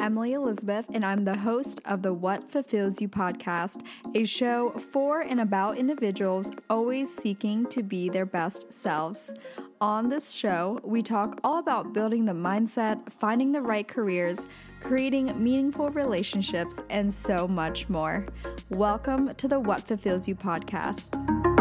Emily Elizabeth, and I'm the host of the What Fulfills You podcast, a show for and about individuals always seeking to be their best selves. On this show, we talk all about building the mindset, finding the right careers, creating meaningful relationships, and so much more. Welcome to the What Fulfills You podcast.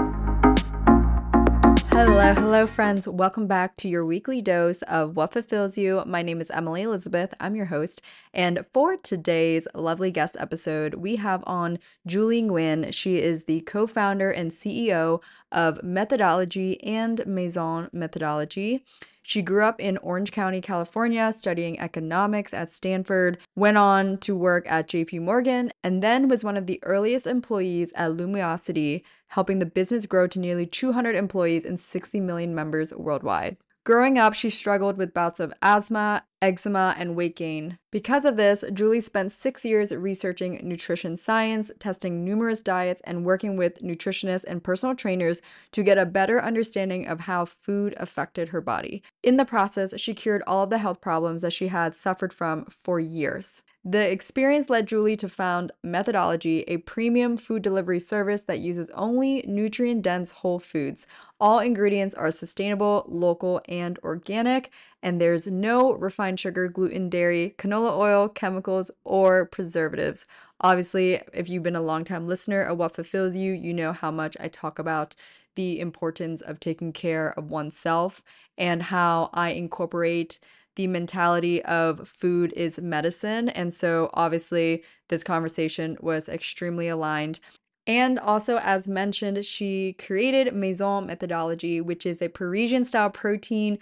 Hello, friends. Welcome back to your weekly dose of What Fulfills You. My name is Emily Elizabeth. I'm your host. And for today's lovely guest episode, we have on Julie Nguyen. She is the co-founder and CEO of Methodology and Maison Methodology. She grew up in Orange County, California, studying economics at Stanford, went on to work at JP Morgan, and then was one of the earliest employees at Luminosity, helping the business grow to nearly 200 employees and 60 million members worldwide. Growing up, she struggled with bouts of asthma, eczema, and weight gain. Because of this, Julie spent 6 years researching nutrition science, testing numerous diets, and working with nutritionists and personal trainers to get a better understanding of how food affected her body. In the process, she cured all of the health problems that she had suffered from for years. The experience led Julie to found Methodology, a premium food delivery service that uses only nutrient-dense whole foods. All ingredients are sustainable, local, and organic, and there's no refined sugar, gluten, dairy, canola oil, chemicals, or preservatives. Obviously, if you've been a longtime listener of What Fulfills You, you know how much I talk about the importance of taking care of oneself and how I incorporate the mentality of food is medicine. And so obviously this conversation was extremely aligned. And also, as mentioned, she created Maison Methodology, which is a Parisian style protein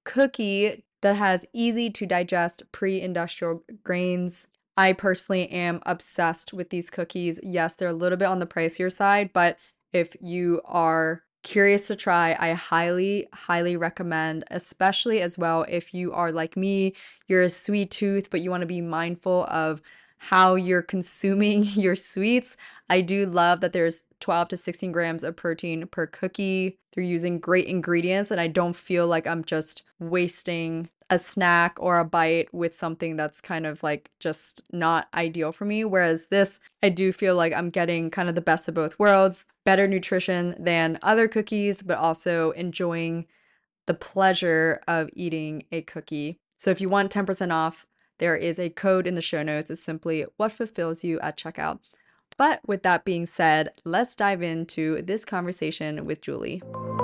cookie that has easy to digest pre-industrial grains. I personally am obsessed with these cookies. Yes, they're a little bit on the pricier side, but if you are curious to try, I highly recommend, especially as well if you are like me, you're a sweet tooth, but you want to be mindful of how you're consuming your sweets. I do love that there's 12 to 16 grams of protein per cookie. They're using great ingredients, and I don't feel like I'm just wasting a snack or a bite with something that's kind of like just not ideal for me. Whereas this, I do feel like I'm getting kind of the best of both worlds, better nutrition than other cookies, but also enjoying the pleasure of eating a cookie. So if you want 10% off, there is a code in the show notes. It's simply What Fulfills You at checkout. But with that being said, let's dive into this conversation with Julie.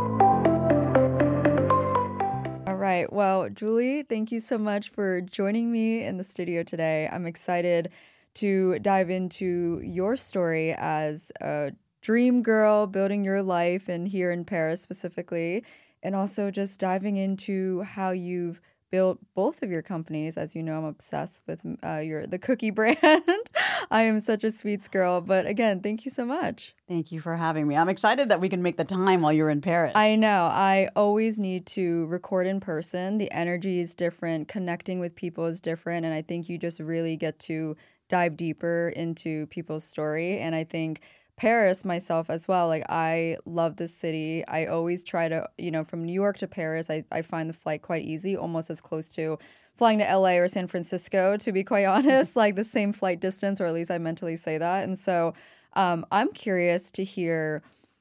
All right. Well, Julie, thank you so much for joining me in the studio today. I'm excited to dive into your story as a dream girl building your life and here in Paris specifically, and also just diving into how you've built both of your companies. As you know, I'm obsessed with the cookie brand. I am such a sweets girl. But again, thank you so much. Thank you for having me. I'm excited that we can make the time while you're in Paris. I know. I always need to record in person. The energy is different. Connecting with people is different. And I think you just really get to dive deeper into people's story. And I think Paris myself as well, like I love this city. I always try to, from New York to Paris, I find the flight quite easy, almost as close to flying to LA or San Francisco, to be quite honest, like the same flight distance, or at least I mentally say that. And so I'm curious to hear,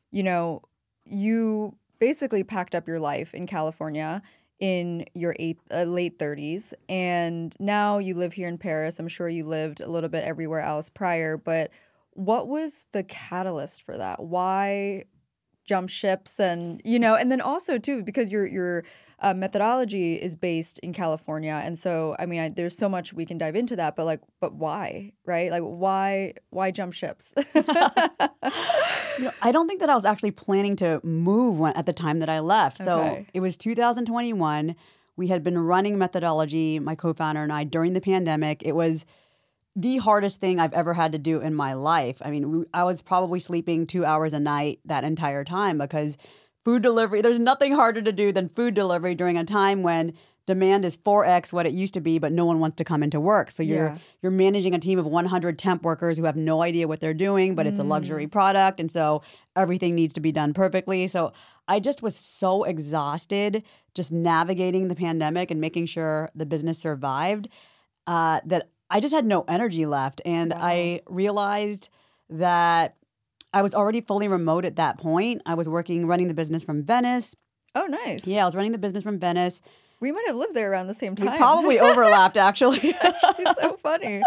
you basically packed up your life in California in your late 30s, and now you live here in Paris. I'm sure you lived a little bit everywhere else prior, but what was the catalyst for that? Why jump ships? And, and then also too, because your methodology is based in California. And so, I mean, there's so much we can dive into that, but why, right? Like why jump ships? I don't think that I was actually planning to move at the time that I left. So It was 2021. We had been running Methodology, my co-founder and I, during the pandemic. It was the hardest thing I've ever had to do in my life. I mean, I was probably sleeping 2 hours a night that entire time because food delivery, there's nothing harder to do than food delivery during a time when demand is 4x what it used to be, but no one wants to come into work. So you're managing a team of 100 temp workers who have no idea what they're doing, but it's a luxury product. And so everything needs to be done perfectly. So I just was so exhausted just navigating the pandemic and making sure the business survived that I just had no energy left. And I realized that I was already fully remote at that point. I was running the business from Venice. Oh, nice. Yeah, I was running the business from Venice. We might have lived there around the same time. We probably overlapped, actually. It's so funny.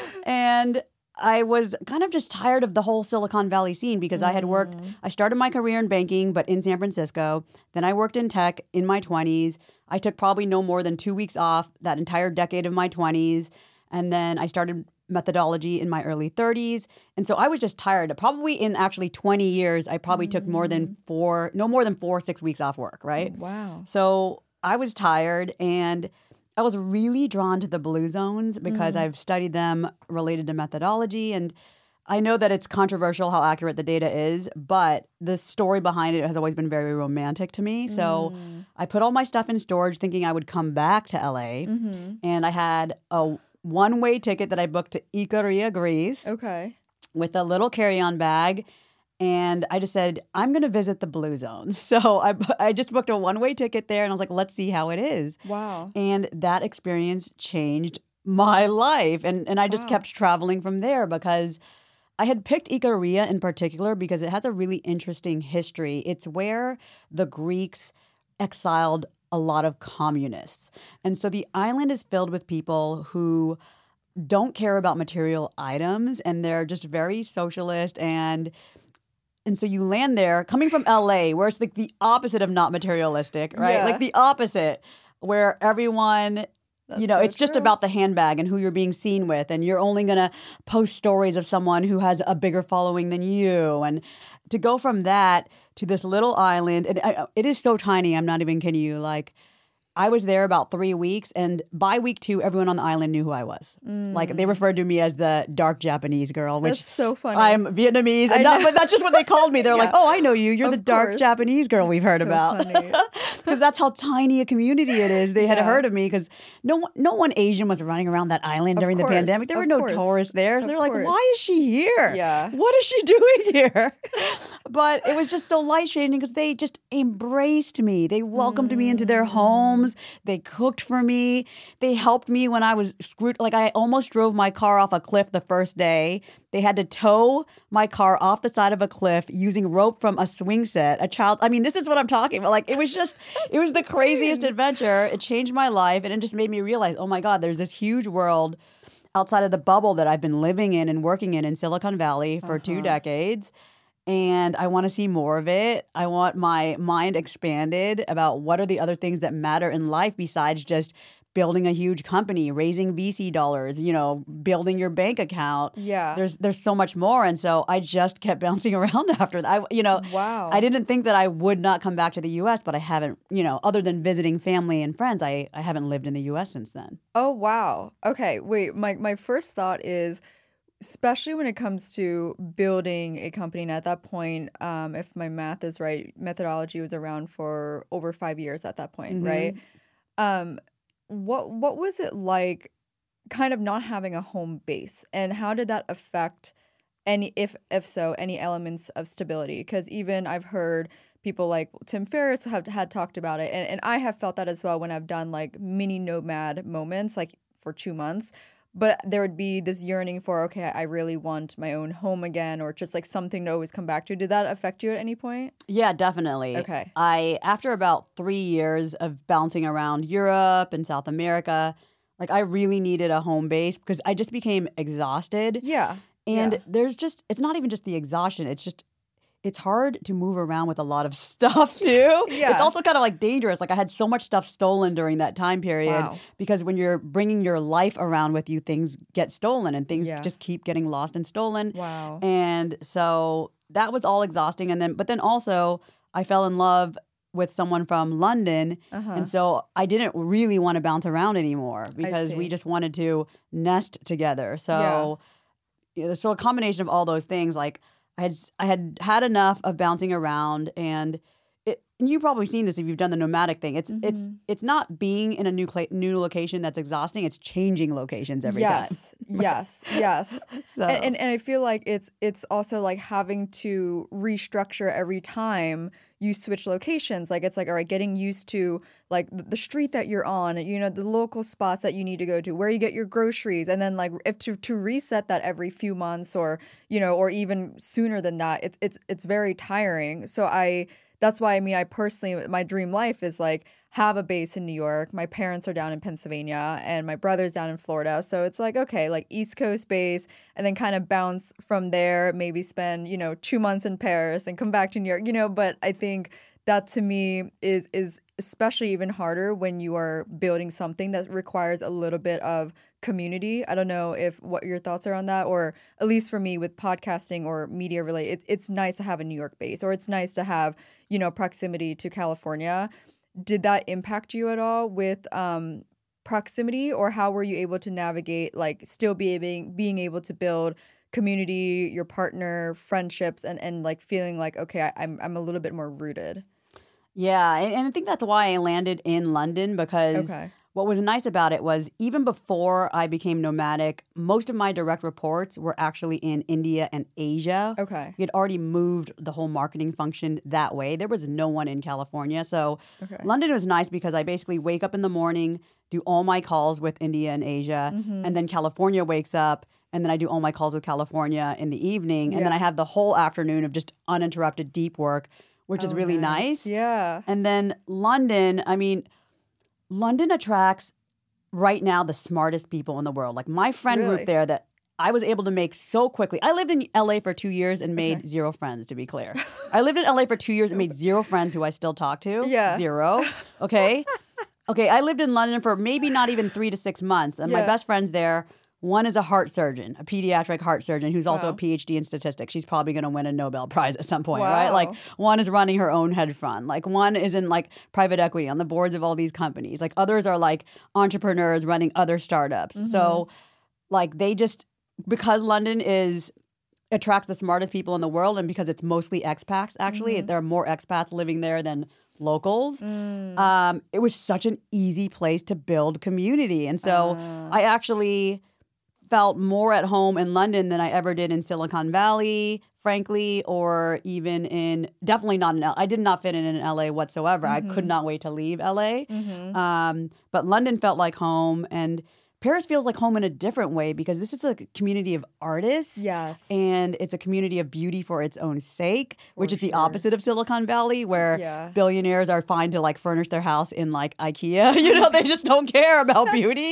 And I was kind of just tired of the whole Silicon Valley scene because I started my career in banking, but in San Francisco. Then I worked in tech in my 20s. I took probably no more than 2 weeks off that entire decade of my 20s. And then I started methodology in my early 30s. And so I was just tired. Probably in actually 20 years, I probably took no more than 4 or 6 weeks off work, right? Wow. So I was tired, and I was really drawn to the blue zones because I've studied them related to methodology. And I know that it's controversial how accurate the data is, but the story behind it has always been very romantic to me. So I put all my stuff in storage thinking I would come back to LA. And I had a one-way ticket that I booked to Ikaria, Greece. Okay. With a little carry-on bag. And I just said, I'm going to visit the blue zones. So I just booked a one-way ticket there, and I was like, let's see how it is. Wow. And that experience changed my life. And I just kept traveling from there because I had picked Ikaria in particular because it has a really interesting history. It's where the Greeks exiled a lot of communists. And so the island is filled with people who don't care about material items, and they're just very socialist. And so you land there coming from LA, where it's like the opposite of not materialistic, right? Yeah. Like the opposite, where everyone, it's just about the handbag and who you're being seen with. And you're only going to post stories of someone who has a bigger following than you. And to go from that to this little island, and it is so tiny, I'm not even kidding you. Like, I was there about 3 weeks, and by week 2, everyone on the island knew who I was. Like, they referred to me as the dark Japanese girl, which that's so funny. I'm Vietnamese, but that's just what they called me. They're like, oh, I know you. You're the dark course. Japanese girl we've heard about. Because that's how tiny a community it is. They had heard of me because no one Asian was running around that island during the pandemic. There were no tourists there. So they're like, why is she here? Yeah. What is she doing here? But it was just so life-changing because they just embraced me. They welcomed me into their homes. They cooked for me. They helped me when I was screwed. Like, I almost drove my car off a cliff the first day. They had to tow my car off the side of a cliff using rope from a swing set. This is what I'm talking about. Like, it was the craziest adventure. It changed my life, and it just made me realize, oh my God, there's this huge world outside of the bubble that I've been living in and working in Silicon Valley for 2 decades. And I want to see more of it. I want my mind expanded about what are the other things that matter in life besides just building a huge company, raising VC dollars, building your bank account. Yeah. There's so much more. And so I just kept bouncing around after that. Wow. I didn't think that I would not come back to the U.S., but I haven't, other than visiting family and friends, I haven't lived in the U.S. since then. Oh, wow. Okay. Wait, my first thought is, especially when it comes to building a company, and at that point, if my math is right, methodology was around for over 5 years at that point, right? What was it like kind of not having a home base, and how did that affect any, if so, any elements of stability? Because even I've heard people like Tim Ferriss had talked about it, and I have felt that as well when I've done like mini nomad moments, like for 2 months. But there would be this yearning for, okay, I really want my own home again, or just like something to always come back to. Did that affect you at any point? Yeah, definitely. Okay. After about 3 years of bouncing around Europe and South America, like, I really needed a home base because I just became exhausted. Yeah. And it's not even just the exhaustion. It's hard to move around with a lot of stuff too. Yeah. It's also kind of like dangerous. Like, I had so much stuff stolen during that time period. Wow. Because when you're bringing your life around with you, things get stolen and things just keep getting lost and stolen. Wow. And so that was all exhausting. But then also I fell in love with someone from London. And so I didn't really want to bounce around anymore because we just wanted to nest together. So, so a combination of all those things, like, I had enough of bouncing around, and and you've probably seen this if you've done the nomadic thing. It's not being in a new location that's exhausting. It's changing locations every time. Yes. So. And I feel like it's also like having to restructure every time you switch locations. Like it's like, all right, getting used to like the street that you're on, the local spots that you need to go to, where you get your groceries, and then like if to reset that every few months or or even sooner than that, it's very tiring. So that's why I personally, my dream life is like have a base in New York. My parents are down in Pennsylvania and my brother's down in Florida. So it's like, okay, like East Coast base and then kind of bounce from there, maybe spend, 2 months in Paris and come back to New York, but I think that to me is especially even harder when you are building something that requires a little bit of community. I don't know what your thoughts are on that, or at least for me with podcasting or media related, it's nice to have a New York base, or it's nice to have, proximity to California. Did that impact you at all with proximity, or how were you able to navigate, like still being able to build community, your partner, friendships, and like feeling like, okay, I'm a little bit more rooted? Yeah, and I think that's why I landed in London, because what was nice about it was even before I became nomadic, most of my direct reports were actually in India and Asia. Okay. We had already moved the whole marketing function that way. There was no one in California. So London was nice because I basically wake up in the morning, do all my calls with India and Asia, and then California wakes up, and then I do all my calls with California in the evening, and then I have the whole afternoon of just uninterrupted deep work, which is really nice. Yeah. And then London, London attracts right now the smartest people in the world. Like my friend group there that I was able to make so quickly. I lived in LA for 2 years and made zero friends, to be clear. I lived in LA for 2 years and made zero friends who I still talk to. Yeah. Zero. Okay. I lived in London for maybe not even 3 to 6 months. And my best friends there, one is a heart surgeon, a pediatric heart surgeon who's also a PhD in statistics. She's probably going to win a Nobel Prize at some point, right? Like one is running her own hedge fund. Like one is in like private equity on the boards of all these companies. Like others are like entrepreneurs running other startups. So like because London attracts the smartest people in the world, and because it's mostly expats, actually, there are more expats living there than locals. It was such an easy place to build community. And so I actually felt more at home in London than I ever did in Silicon Valley, frankly, or even definitely not in LA. I did not fit in LA whatsoever. I could not wait to leave LA. But London felt like home, and Paris feels like home in a different way because this is a community of artists. Yes. And it's a community of beauty for its own sake, which is the opposite of Silicon Valley, where billionaires are fine to like furnish their house in like IKEA. They just don't care about beauty.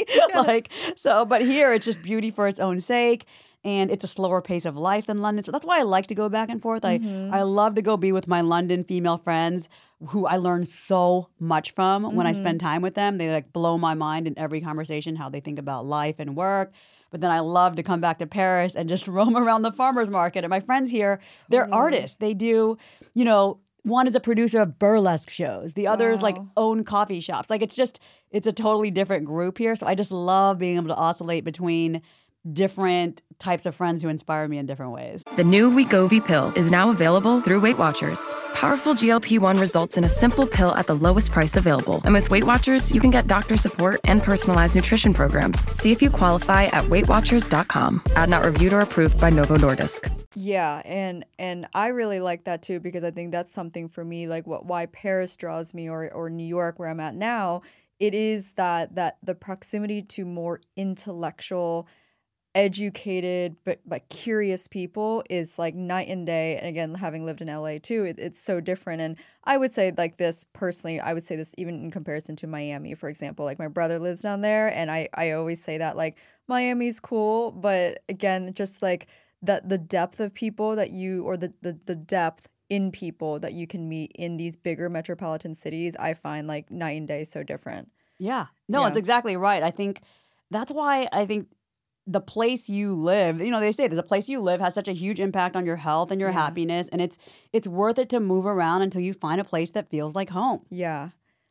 But here it's just beauty for its own sake. And it's a slower pace of life than London. So that's why I like to go back and forth. I love to go be with my London female friends who I learn so much from when I spend time with them. They like blow my mind in every conversation, how they think about life and work. But then I love to come back to Paris and just roam around the farmer's market. And my friends here, they're artists. They do, one is a producer of burlesque shows. The other is like own coffee shops. Like it's a totally different group here. So I just love being able to oscillate between different types of friends who inspire me in different ways. The new Wegovy pill is now available through Weight Watchers. Powerful GLP-1 results in a simple pill at the lowest price available. And with Weight Watchers, you can get doctor support and personalized nutrition programs. See if you qualify at WeightWatchers.com. Ad not reviewed or approved by Novo Nordisk. Yeah, and I really like that too, because I think that's something for me, like why Paris draws me, or New York where I'm at now. It is that the proximity to more intellectual, educated but curious people is like night and day. And again, having lived in LA too, it's so different. And I would say like this personally, I would say this even in comparison to Miami, for example. Like my brother lives down there, and I always say that like Miami's cool, but again, just like the depth of people that you, or the depth in people that you can meet in these bigger metropolitan cities, I find like night and day so different. Yeah. No, that's exactly right. I think that's why I think the place you live, they say there's a place you live has such a huge impact on your health and your happiness. And it's worth it to move around until you find a place that feels like home. Yeah.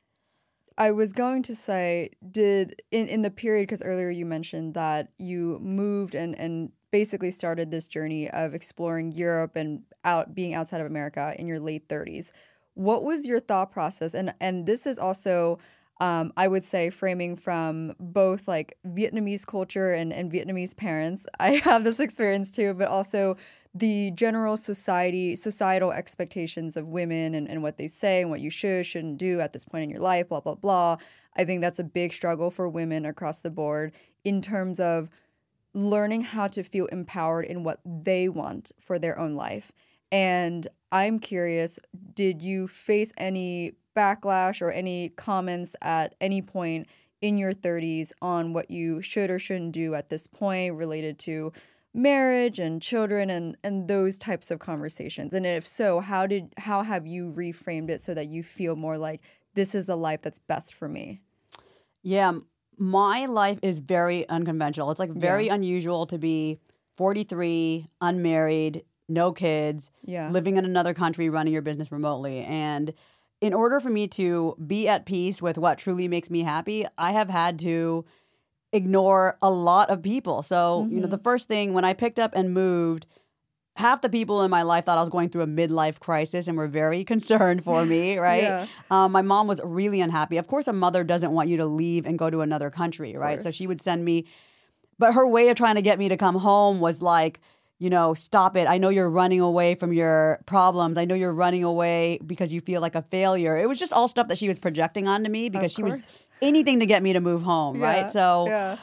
I was going to say, in the period, because earlier you mentioned that you moved and basically started this journey of exploring Europe and being outside of America in your late 30s. what was your thought process? And this is also, I would say, framing from both like Vietnamese culture and Vietnamese parents. I have this experience too, but also the general societal expectations of women and what they say and what you shouldn't do at this point in your life, blah, blah, blah. I think that's a big struggle for women across the board in terms of learning how to feel empowered in what they want for their own life. And I'm curious, did you face any backlash or any comments at any point in your 30s on what you should or shouldn't do at this point related to marriage and children and those types of conversations? And if so, how have you reframed it so that you feel more like this is the life that's best for me? Yeah, my life is very unconventional. It's like very unusual to be 43, unmarried, no kids, living in another country, running your business remotely. And in order for me to be at peace with what truly makes me happy, I have had to ignore a lot of people. So, the first thing when I picked up and moved, half the people in my life thought I was going through a midlife crisis and were very concerned for me, right? My mom was really unhappy. Of course, a mother doesn't want you to leave and go to another country, right? So she would send me, but her way of trying to get me to come home was like, stop it. I know you're running away from your problems. I know you're running away because you feel like a failure. It was just all stuff that she was projecting onto me because she was anything to get me to move home, right? So,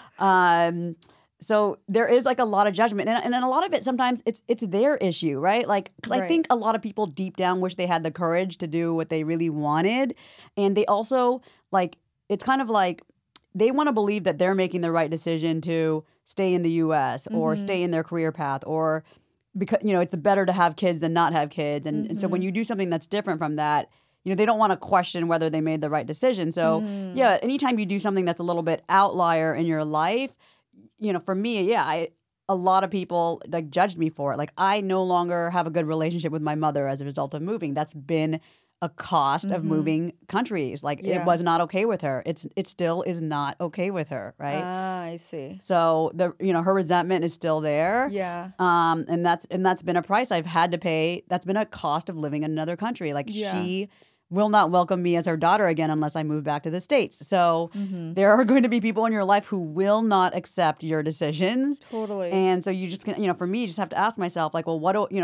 so there is like a lot of judgment, and a lot of it sometimes it's their issue, right? Like, because I think a lot of people deep down wish they had the courage to do what they really wanted, and they also like it's kind of like they want to believe that they're making the right decision to stay in the U.S. or stay in their career path, or because it's better to have kids than not have kids, and so when you do something that's different from that, they don't want to question whether they made the right decision. So anytime you do something that's a little bit outlier in your life. For me, a lot of people like judged me for it. Like I no longer have a good relationship with my mother as a result of moving. That's been a cost of moving countries. Like it was not okay with her. It still is not okay with her, right? Ah, I see. So her resentment is still there. Yeah. And that's been a price I've had to pay. That's been a cost of living in another country. Like she will not welcome me as her daughter again unless I move back to the States. So there are going to be people in your life who will not accept your decisions. Totally. And so you just for me, you just have to ask myself, like, well,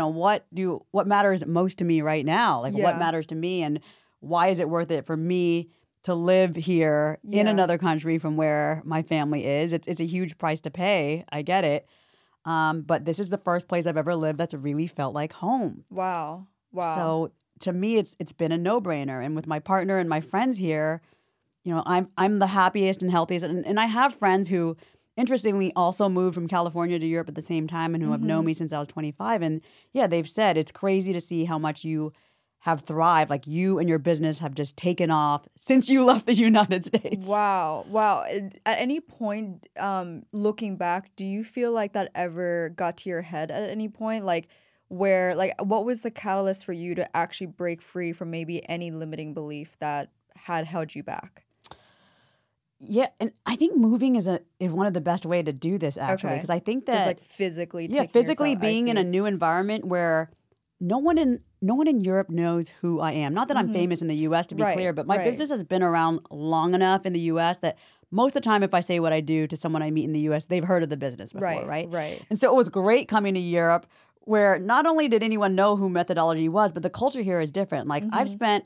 what matters most to me right now? Like, what matters to me, and why is it worth it for me to live here in another country from where my family is? It's a huge price to pay. I get it. But this is the first place I've ever lived that's really felt like home. Wow. So to me, it's been a no-brainer. And with my partner and my friends here, I'm the happiest and healthiest. And I have friends who, interestingly, also moved from California to Europe at the same time and who have known me since I was 25. And they've said it's crazy to see how much you have thrived. Like you and your business have just taken off since you left the United States. Wow. At any point, looking back, do you feel like that ever got to your head at any point? What was the catalyst for you to actually break free from maybe any limiting belief that had held you back? Yeah, and I think moving is one of the best way to do this, actually, because I think that like physically being in a new environment where no one in Europe knows who I am. Not that I'm famous in the U.S. to be clear, but my business has been around long enough in the U.S. that most of the time, if I say what I do to someone I meet in the U.S., they've heard of the business before, right? Right. And so it was great coming to Europe, where not only did anyone know who Methodology was, but the culture here is different. Like I've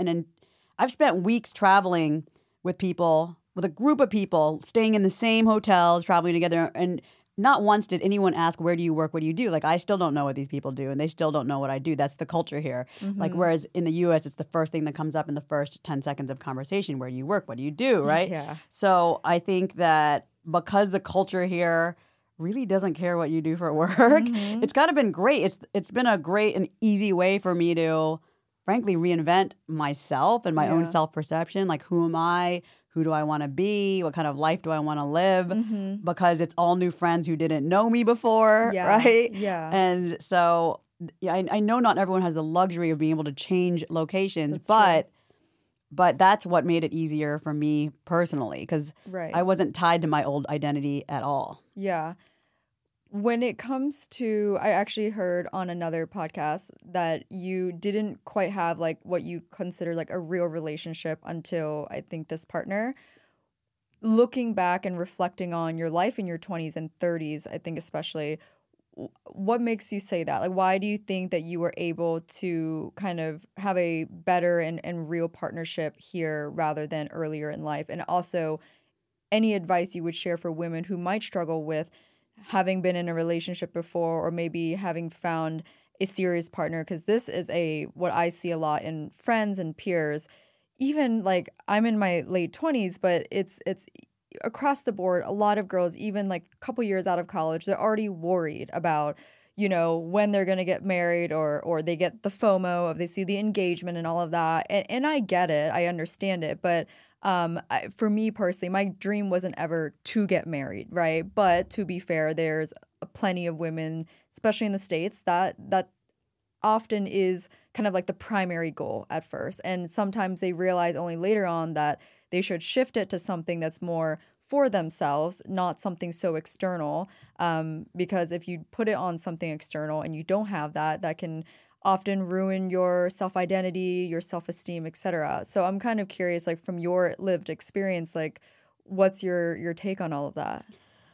spent weeks traveling with people, with a group of people, staying in the same hotels, traveling together, and not once did anyone ask, where do you work, what do you do? Like I still don't know what these people do, and they still don't know what I do. That's the culture here. Like whereas in the U.S., it's the first thing that comes up in the first 10 seconds of conversation. Where do you work? What do you do? Right? Yeah. So I think that because the culture here really doesn't care what you do for work. It's kind of been great. It's been a great and easy way for me to, frankly, reinvent myself and my own self-perception. Like, who am I? Who do I want to be? What kind of life do I want to live? Because it's all new friends who didn't know me before, right? Yeah. And so I know not everyone has the luxury of being able to change locations, That's but that's what made it easier for me personally, because I wasn't tied to my old identity at all. Yeah. when it comes to, I actually heard on another podcast that you didn't quite have like what you consider like a real relationship until I think this partner. Looking back and reflecting on your life in your 20s and 30s, I think especially, what makes you say that? Like, why do you think that you were able to kind of have a better and real partnership here rather than earlier in life? And also, any advice you would share for women who might struggle with having been in a relationship before or maybe having found a serious partner? Because this is what I see a lot in friends and peers. Even like I'm in my late 20s, but it's across the board. A lot of girls, even like a couple years out of college, they're already worried about, when they're going to get married or they get the FOMO of they see the engagement and all of that. And I get it. I understand it. But for me personally, my dream wasn't ever to get married, right? But to be fair, there's plenty of women, especially in the States, that often is kind of like the primary goal at first. And sometimes they realize only later on that they should shift it to something that's more for themselves, not something so external. Because if you put it on something external and you don't have that, that can often ruin your self-identity, your self-esteem, etc. So I'm kind of curious, like from your lived experience, like what's your take on all of that?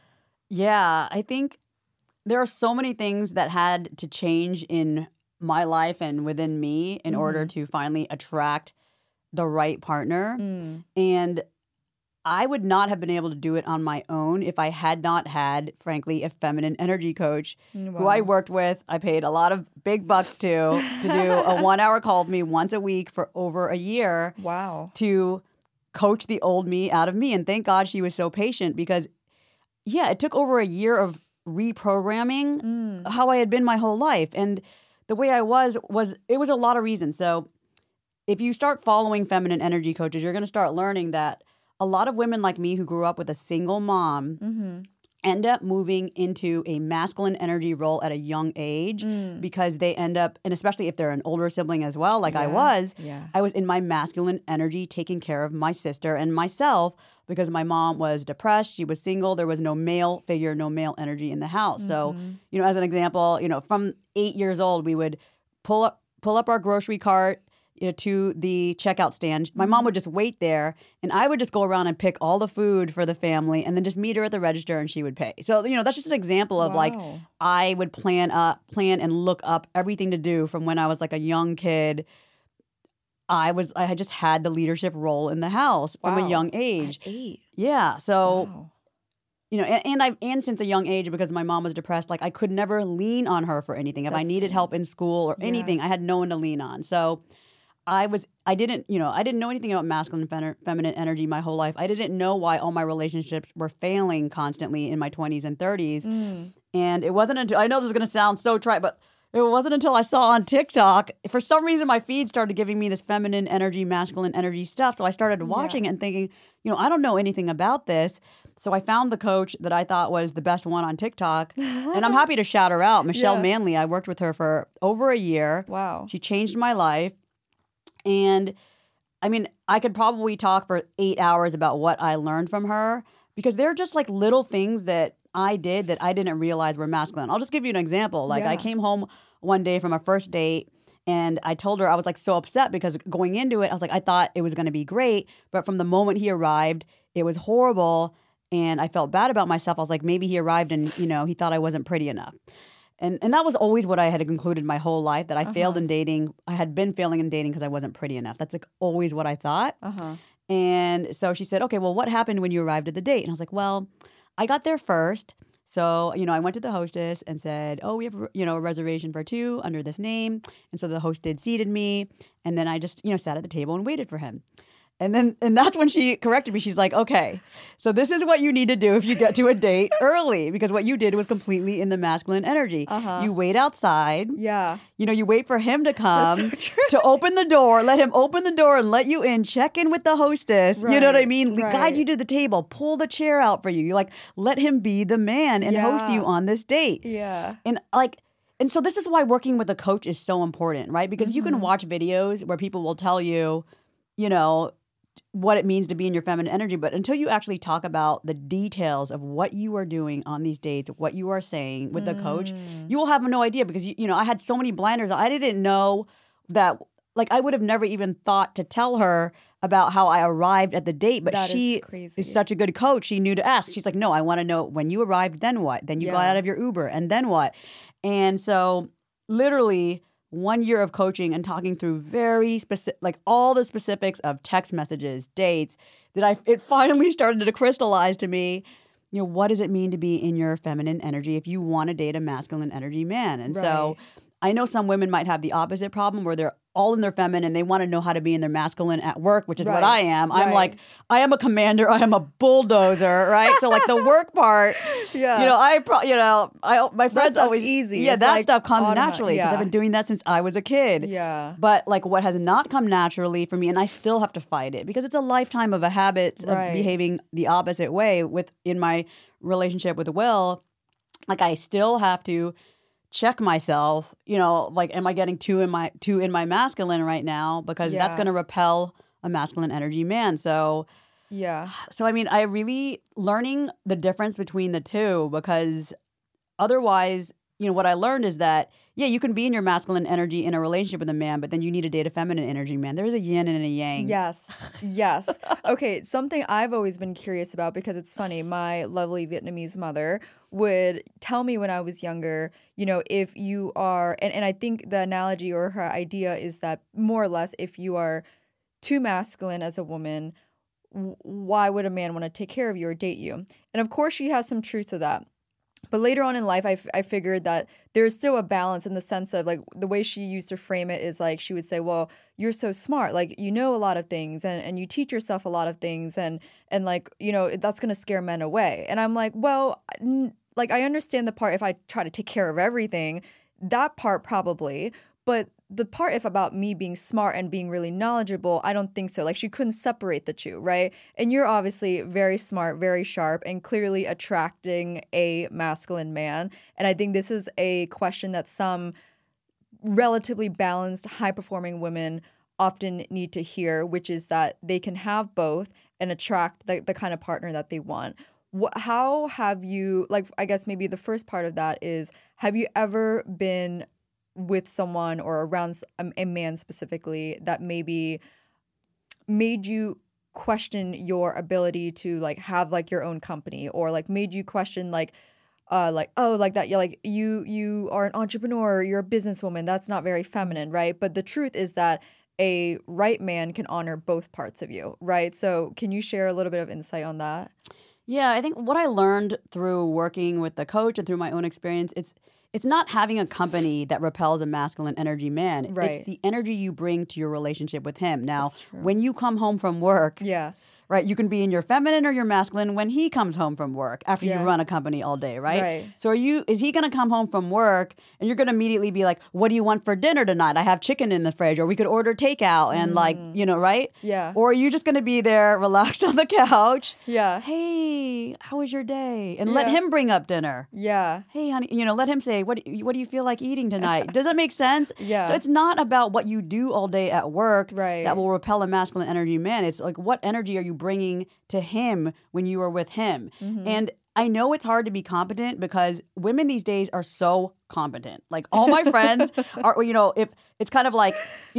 Yeah, I think there are so many things that had to change in my life and within me in order to finally attract the right partner. And I would not have been able to do it on my own if I had not had, frankly, a feminine energy coach who I worked with. I paid a lot of big bucks to do a 1-hour call with me once a week for over a year. Wow. To coach the old me out of me. And thank God she was so patient because, it took over a year of reprogramming how I had been my whole life. And the way I was it was a lot of reasons. So if you start following feminine energy coaches, you're going to start learning that a lot of women like me who grew up with a single mom end up moving into a masculine energy role at a young age because they end up, and especially if they're an older sibling as well, like I was in my masculine energy taking care of my sister and myself because my mom was depressed. She was single. There was no male figure, no male energy in the house. So, as an example, from 8 years old, we would pull up our grocery cart to the checkout stand. My mom would just wait there, and I would just go around and pick all the food for the family and then just meet her at the register and she would pay. So, that's just an example of like I would plan and look up everything to do from when I was like a young kid. I had just had the leadership role in the house from a young age. At 8. Yeah. So, and since a young age, because my mom was depressed, like I could never lean on her for anything. If I needed help in school or anything, I had no one to lean on. So I didn't know anything about masculine and feminine energy my whole life. I didn't know why all my relationships were failing constantly in my 20s and 30s. And it wasn't until, I know this is going to sound so trite, but it wasn't until I saw on TikTok, for some reason my feed started giving me this feminine energy, masculine energy stuff. So I started watching it and thinking, I don't know anything about this. So I found the coach that I thought was the best one on TikTok. And I'm happy to shout her out, Michelle Manley. I worked with her for over a year. Wow. She changed my life. And I mean, I could probably talk for 8 hours about what I learned from her because they're just like little things that I did that I didn't realize were masculine. I'll just give you an example. Like I came home one day from a first date and I told her I was like so upset because going into it, I was like, I thought it was going to be great. But from the moment he arrived, it was horrible. And I felt bad about myself. I was like, maybe he arrived and, he thought I wasn't pretty enough. And that was always what I had concluded my whole life, that I failed in dating. I had been failing in dating because I wasn't pretty enough. That's like always what I thought. And so she said, okay, well, what happened when you arrived at the date? And I was like, well, I got there first. So, I went to the hostess and said, oh, we have, a reservation for 2 under this name. And so the hostess seated me. And then I just, sat at the table and waited for him. And that's when she corrected me. She's like, okay, so this is what you need to do if you get to a date early, because what you did was completely in the masculine energy. You wait outside. Yeah. You wait for him to come to open the door, let him open the door and let you in, check in with the hostess. You know what I mean? Guide you to the table, pull the chair out for you. You like, let him be the man and host you on this date. Yeah. And so this is why working with a coach is so important, right? Because you can watch videos where people will tell you, what it means to be in your feminine energy. But until you actually talk about the details of what you are doing on these dates, what you are saying with the coach, you will have no idea because, I had so many blinders. I didn't know that, like, I would have never even thought to tell her about how I arrived at the date. But she is such a good coach. She knew to ask. She's like, no, I want to know when you arrived, then what? Then you got out of your Uber, and then what? And so literally 1 year of coaching and talking through very specific, like all the specifics of text messages, dates, it finally started to crystallize to me, what does it mean to be in your feminine energy if you want to date a masculine energy man? And so I know some women might have the opposite problem where they're all in their feminine and they want to know how to be in their masculine at work, which is what I am. I'm like, I am a commander. I am a bulldozer, right? So like the work part, my friends always easy. Yeah, it's that like stuff comes naturally because I've been doing that since I was a kid. Yeah. But like what has not come naturally for me, and I still have to fight it because it's a lifetime of a habit of behaving the opposite way in my relationship with Will. Like I still have to check myself, like, am I getting too in my masculine right now? Because that's going to repel a masculine energy man. So, I mean, I really learning the difference between the two because otherwise, what I learned is that, you can be in your masculine energy in a relationship with a man, but then you need to date a feminine energy man. There's a yin and a yang. Yes. Okay, something I've always been curious about because it's funny, my lovely Vietnamese mother would tell me when I was younger, if you are, and I think the analogy or her idea is that more or less if you are too masculine as a woman, why would a man want to take care of you or date you? And of course she has some truth to that. But later on in life, I figured that there's still a balance in the sense of like the way she used to frame it is like she would say, well, you're so smart, like you know a lot of things and you teach yourself a lot of things and like, that's going to scare men away. And I'm like, well, like I understand the part if I try to take care of everything, that part probably, but the part if about me being smart and being really knowledgeable, I don't think so. Like she couldn't separate the two, right? And you're obviously very smart, very sharp, and clearly attracting a masculine man. And I think this is a question that some relatively balanced, high-performing women often need to hear, which is that they can have both and attract the kind of partner that they want. How have you, like, I guess maybe the first part of that is, have you ever been with someone or around a man specifically that maybe made you question your ability to like have like your own company or like made you question like that you're like you are an entrepreneur, you're a businesswoman, that's not very feminine, right? But the truth is that a right man can honor both parts of you, right? So can you share a little bit of insight on that? Yeah, I think what I learned through working with the coach and through my own experience, it's not having a company that repels a masculine energy man. Right. It's the energy you bring to your relationship with him. Now, when you come home from work, right, you can be in your feminine or your masculine when he comes home from work after you run a company all day, right? So is he going to come home from work and you're going to immediately be like, what do you want for dinner tonight? I have chicken in the fridge, or we could order takeout and like, right? Yeah. Or are you just going to be there relaxed on the couch? Yeah. Hey, how was your day? And let him bring up dinner. Yeah. Hey, honey, let him say, what do you feel like eating tonight? Does that make sense? Yeah. So it's not about what you do all day at work that will repel a masculine energy man. It's like, what energy are you bringing to him when you are with him? Mm-hmm. And I know it's hard to be competent because women these days are so competent. Like all my friends are, if it's kind of like,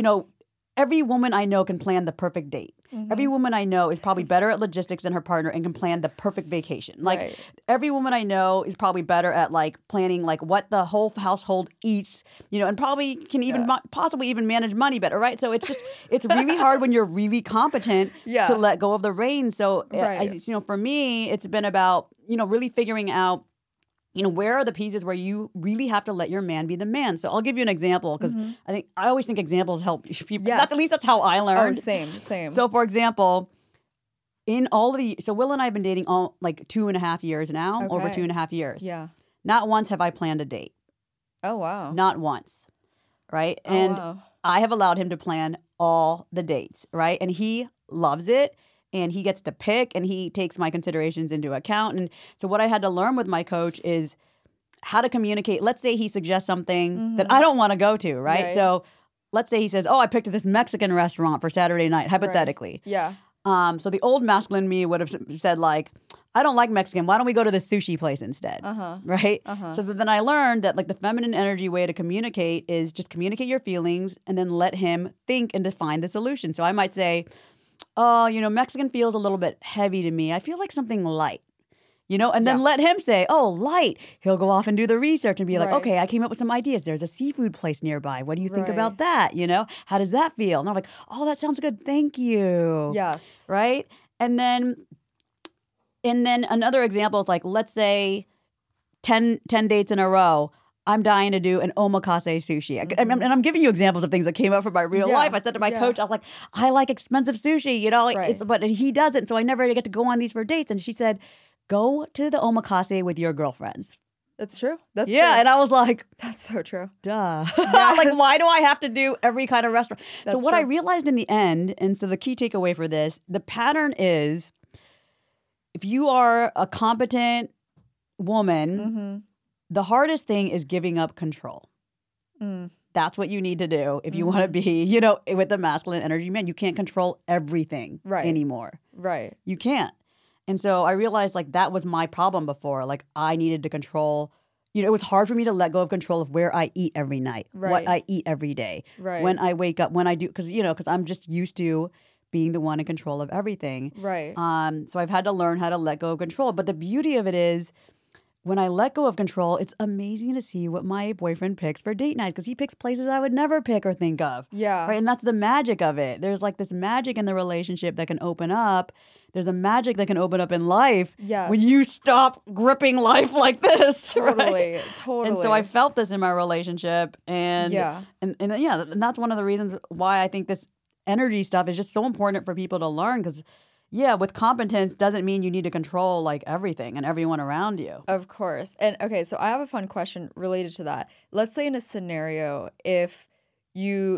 every woman I know can plan the perfect date. Mm-hmm. Every woman I know is probably better at logistics than her partner and can plan the perfect vacation. Like every woman I know is probably better at like planning like what the whole household eats, and probably can even possibly even manage money better, right? So it's really hard when you're really competent to let go of the reins. So for me, it's been about, really figuring out, where are the pieces where you really have to let your man be the man? So I'll give you an example because I always think examples help people. Yes. At least that's how I learned. Oh, same. So for example, so Will and I have been dating all like 2.5 years now, over 2.5 years. Yeah. Not once have I planned a date. Oh, wow. Not once. Right. And I have allowed him to plan all the dates. Right. And he loves it. And he gets to pick, and he takes my considerations into account. And so what I had to learn with my coach is how to communicate. Let's say he suggests something that I don't want to go to, right? So let's say he says, I picked this Mexican restaurant for Saturday night, hypothetically. Right. Yeah. So the old masculine me would have said like, I don't like Mexican. Why don't we go to the sushi place instead? Right? So then I learned that like the feminine energy way to communicate is just communicate your feelings and then let him think and define the solution. So I might say, oh, Mexican feels a little bit heavy to me. I feel like something light. And then let him say, oh, light. He'll go off and do the research and be like, okay, I came up with some ideas. There's a seafood place nearby. What do you think about that? How does that feel? And I'm like, oh, that sounds good. Thank you. Yes. Right? And then another example is like, let's say 10 dates in a row. I'm dying to do an omakase sushi. And I'm giving you examples of things that came up from my real life. I said to my coach, I was like, I like expensive sushi, but he doesn't. So I never get to go on these for dates. And she said, go to the omakase with your girlfriends. That's true. That's true. And I was like, that's so true. Duh. Like, why do I have to do every kind of restaurant? That's so what true. I realized in the end, and so the key takeaway for this, the pattern is if you are a competent woman, the hardest thing is giving up control. That's what you need to do if you want to be, with the masculine energy man. You can't control everything anymore. Right. You can't. And so I realized like that was my problem before. Like I needed to control, it was hard for me to let go of control of where I eat every night, what I eat every day, when I wake up, when I do, because I'm just used to being the one in control of everything. Right. So I've had to learn how to let go of control. But the beauty of it is when I let go of control, it's amazing to see what my boyfriend picks for date night because he picks places I would never pick or think of. Yeah. Right. And that's the magic of it. There's like this magic in the relationship that can open up. There's a magic that can open up in life when you stop gripping life like this. Totally. Right? Totally. And so I felt this in my relationship. And and that's one of the reasons why I think this energy stuff is just so important for people to learn because with competence doesn't mean you need to control like everything and everyone around you. Of course. And okay, so I have a fun question related to that. Let's say in a scenario, if you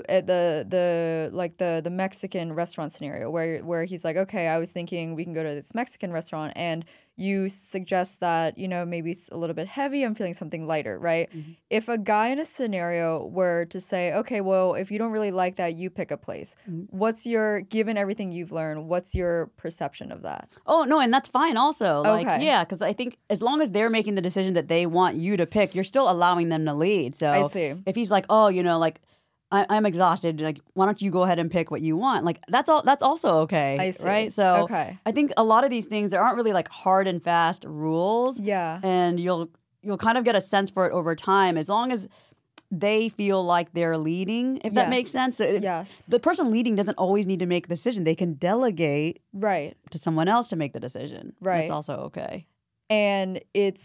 the Mexican restaurant scenario where he's like, okay, I was thinking we can go to this Mexican restaurant, and you suggest that maybe it's a little bit heavy, I'm feeling something lighter, right? If a guy in a scenario were to say, okay, well, if you don't really like that, you pick a place, given everything you've learned, what's your perception of that? Oh no, and that's fine also. Because I think as long as they're making the decision that they want you to pick, you're still allowing them to lead. So I see. If he's like, oh, like I'm exhausted. Like, why don't you go ahead and pick what you want? Like, that's all. That's also okay. I see. Right? So I think a lot of these things, there aren't really like hard and fast rules. Yeah. And you'll kind of get a sense for it over time as long as they feel like they're leading, if that makes sense. Yes. The person leading doesn't always need to make the decision. They can delegate to someone else to make the decision. Right. That's also okay. And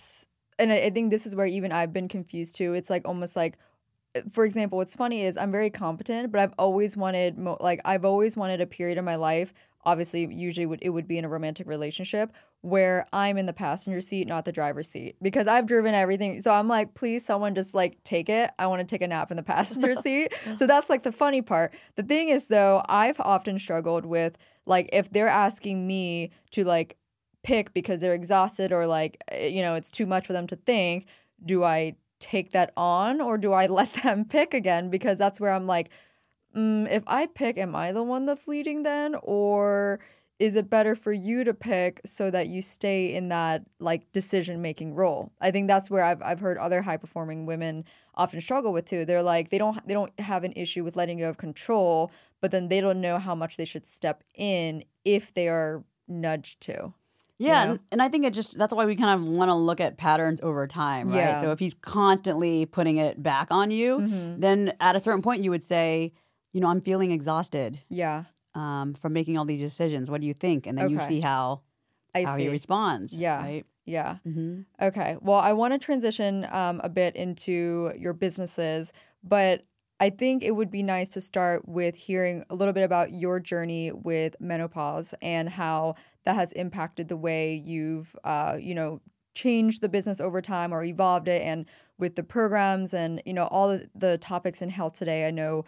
I think this is where even I've been confused too. It's like almost like, for example, what's funny is I'm very competent, but I've always wanted a period in my life. Obviously, usually it would be in a romantic relationship where I'm in the passenger seat, not the driver's seat, because I've driven everything. So I'm like, please, someone just like take it. I want to take a nap in the passenger seat. So that's like the funny part. The thing is, though, I've often struggled with like if they're asking me to like pick because they're exhausted or like it's too much for them to think. Do I take that on or do I let them pick again? Because that's where I'm like, if I pick, am I the one that's leading then? Or is it better for you to pick so that you stay in that like decision-making role? I think that's where I've heard other high-performing women often struggle with too. They're like, they don't have an issue with letting go of control, but then they don't know how much they should step in if they are nudged to. Yeah, and I think that's why we kind of want to look at patterns over time, right? Yeah. So if he's constantly putting it back on you, then at a certain point you would say, I'm feeling exhausted. Yeah. From making all these decisions. What do you think? And then you see how he responds. Yeah. Right? Yeah. Okay. Well, I want to transition a bit into your businesses, but I think it would be nice to start with hearing a little bit about your journey with menopause and how that has impacted the way you've, changed the business over time or evolved it, and with the programs and, all the topics in health today. I know,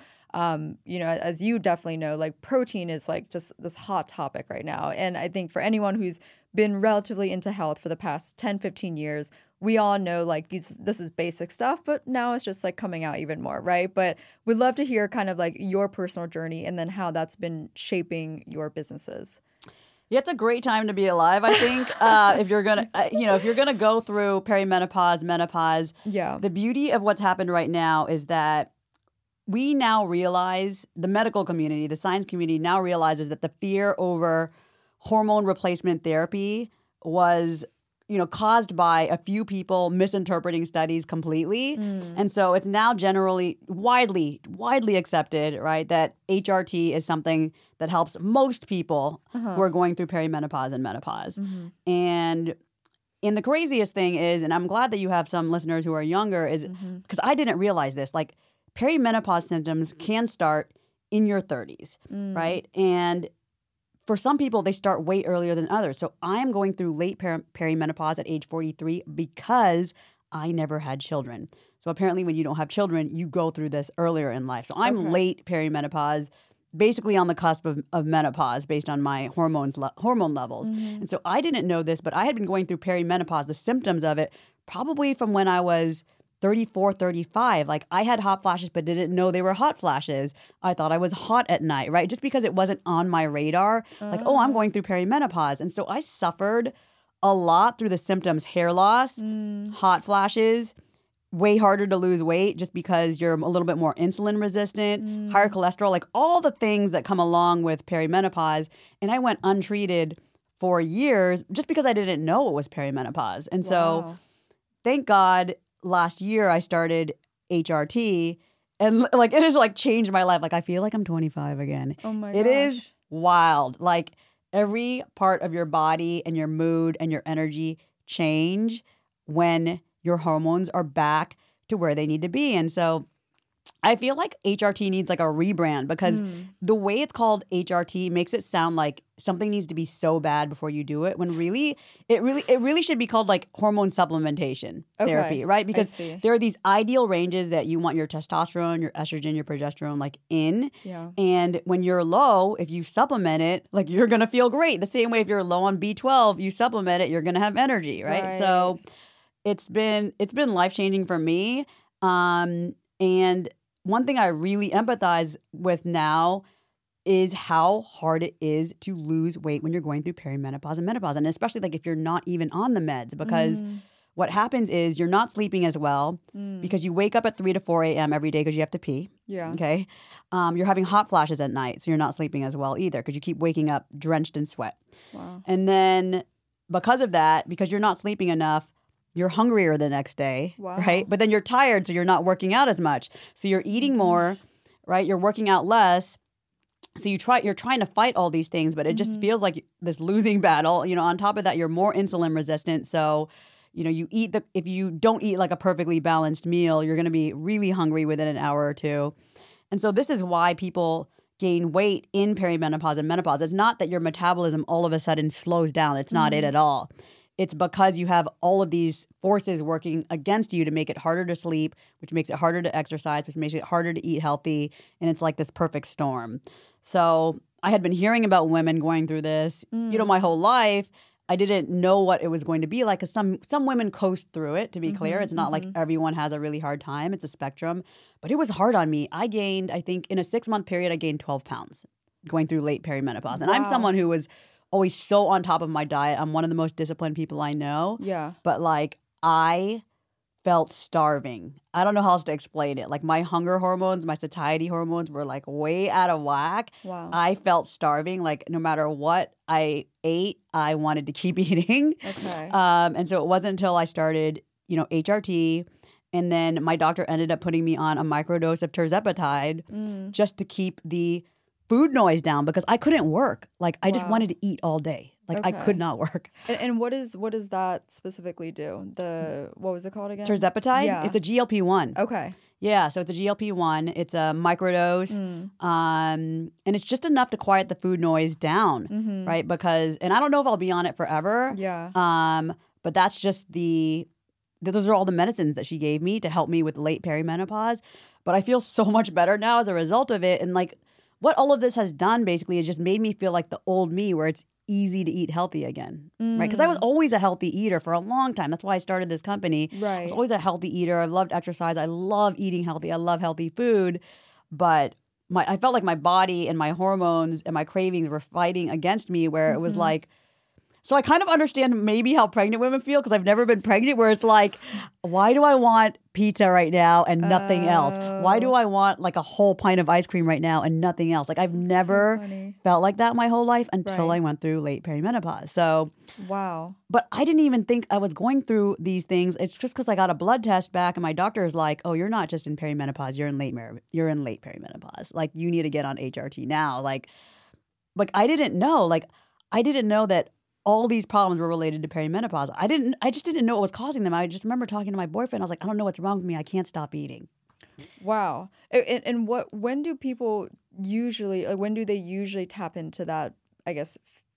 as you definitely know, like protein is like just this hot topic right now. And I think for anyone who's been relatively into health for the past 10, 15 years, we all know like this is basic stuff, but now it's just like coming out even more, right? But we'd love to hear kind of like your personal journey and then how that's been shaping your businesses. Yeah, it's a great time to be alive, I think. If you're gonna, if you're gonna go through perimenopause, menopause. Yeah. The beauty of what's happened right now is that we now realize, the medical community, the science community now realizes that the fear over hormone replacement therapy was, caused by a few people misinterpreting studies completely. And so it's now generally widely accepted, right, that HRT is something that helps most people who are going through perimenopause and menopause. And the craziest thing is, and I'm glad that you have some listeners who are younger, is because I didn't realize this, like perimenopause symptoms can start in your 30s, right? And for some people, they start way earlier than others. So I'm going through late perimenopause at age 43 because I never had children. So apparently when you don't have children, you go through this earlier in life. So I'm late perimenopause, basically on the cusp of menopause based on my hormone levels. And so I didn't know this, but I had been going through perimenopause, the symptoms of it, probably from when I was 34, 35. Like I had hot flashes, but didn't know they were hot flashes. I thought I was hot at night, right? Just because it wasn't on my radar. Like, I'm going through perimenopause. And so I suffered a lot through the symptoms: hair loss, hot flashes, way harder to lose weight just because you're a little bit more insulin resistant, higher cholesterol, like all the things that come along with perimenopause. And I went untreated for years just because I didn't know it was perimenopause. And so thank God last year I started HRT, and like it has like changed my life. Like I feel like I'm 25 again. Oh my gosh. It is wild. Like every part of your body and your mood and your energy change when your hormones are back to where they need to be. And so I feel like HRT needs like a rebrand because the way it's called HRT makes it sound like something needs to be so bad before you do it, when really it really should be called like hormone supplementation therapy, right? Because there are these ideal ranges that you want your testosterone, your estrogen, your progesterone like in. Yeah. And when you're low, if you supplement it, like you're going to feel great. The same way if you're low on B12, you supplement it, you're going to have energy, right? So it's been life-changing for me. And one thing I really empathize with now is how hard it is to lose weight when you're going through perimenopause and menopause. And especially like if you're not even on the meds, because what happens is you're not sleeping as well because you wake up at 3 to 4 a.m. every day because you have to pee. Yeah. Okay. You're having hot flashes at night, so you're not sleeping as well either because you keep waking up drenched in sweat. Wow. And then because of that, because you're not sleeping enough, you're hungrier the next day, right? But then you're tired, so you're not working out as much. So you're eating more, right? You're working out less. So you're trying to fight all these things, but it just feels like this losing battle. On top of that, you're more insulin resistant. So, if you don't eat like a perfectly balanced meal, you're going to be really hungry within an hour or two. And so this is why people gain weight in perimenopause and menopause. It's not that your metabolism all of a sudden slows down. It's not it at all. It's because you have all of these forces working against you to make it harder to sleep, which makes it harder to exercise, which makes it harder to eat healthy. And it's like this perfect storm. So I had been hearing about women going through this, my whole life. I didn't know what it was going to be like because some women coast through it, to be clear. It's not like everyone has a really hard time. It's a spectrum. But it was hard on me. I gained, I think, in a 6-month period, I gained 12 pounds going through late perimenopause. And I'm someone who was always so on top of my diet. I'm one of the most disciplined people I know. Yeah. But like I felt starving. I don't know how else to explain it. Like my hunger hormones, my satiety hormones were like way out of whack. Wow. I felt starving. Like no matter what I ate, I wanted to keep eating. Okay. And so it wasn't until I started, HRT, and then my doctor ended up putting me on a microdose of tirzepatide just to keep the food noise down because I couldn't work. Like I just wanted to eat all day. Like I could not work. And what does that specifically do? What was it called again? Tirzepatide? Yeah. It's a GLP-1. Okay. Yeah, so it's a GLP-1. It's a microdose. And it's just enough to quiet the food noise down, right? Because, and I don't know if I'll be on it forever. Yeah. But that's just those are all the medicines that she gave me to help me with late perimenopause. But I feel so much better now as a result of it. And like, what all of this has done basically is just made me feel like the old me where it's easy to eat healthy again, right? Because I was always a healthy eater for a long time. That's why I started this company. Right. I was always a healthy eater. I loved exercise. I love eating healthy. I love healthy food. But I felt like my body and my hormones and my cravings were fighting against me, where it was like, so I kind of understand maybe how pregnant women feel, because I've never been pregnant, where it's like, why do I want pizza right now and nothing else? Why do I want like a whole pint of ice cream right now and nothing else? Like I've never felt like that my whole life until I went through late perimenopause. So, wow. But I didn't even think I was going through these things. It's just because I got a blood test back and my doctor is like, oh, you're not just in perimenopause, you're in late perimenopause. Like you need to get on HRT now. Like I didn't know that all these problems were related to perimenopause. I just didn't know what was causing them. I just remember talking to my boyfriend. I was like, I don't know what's wrong with me. I can't stop eating. Wow. And when do people usually, when do they usually tap into that, I guess,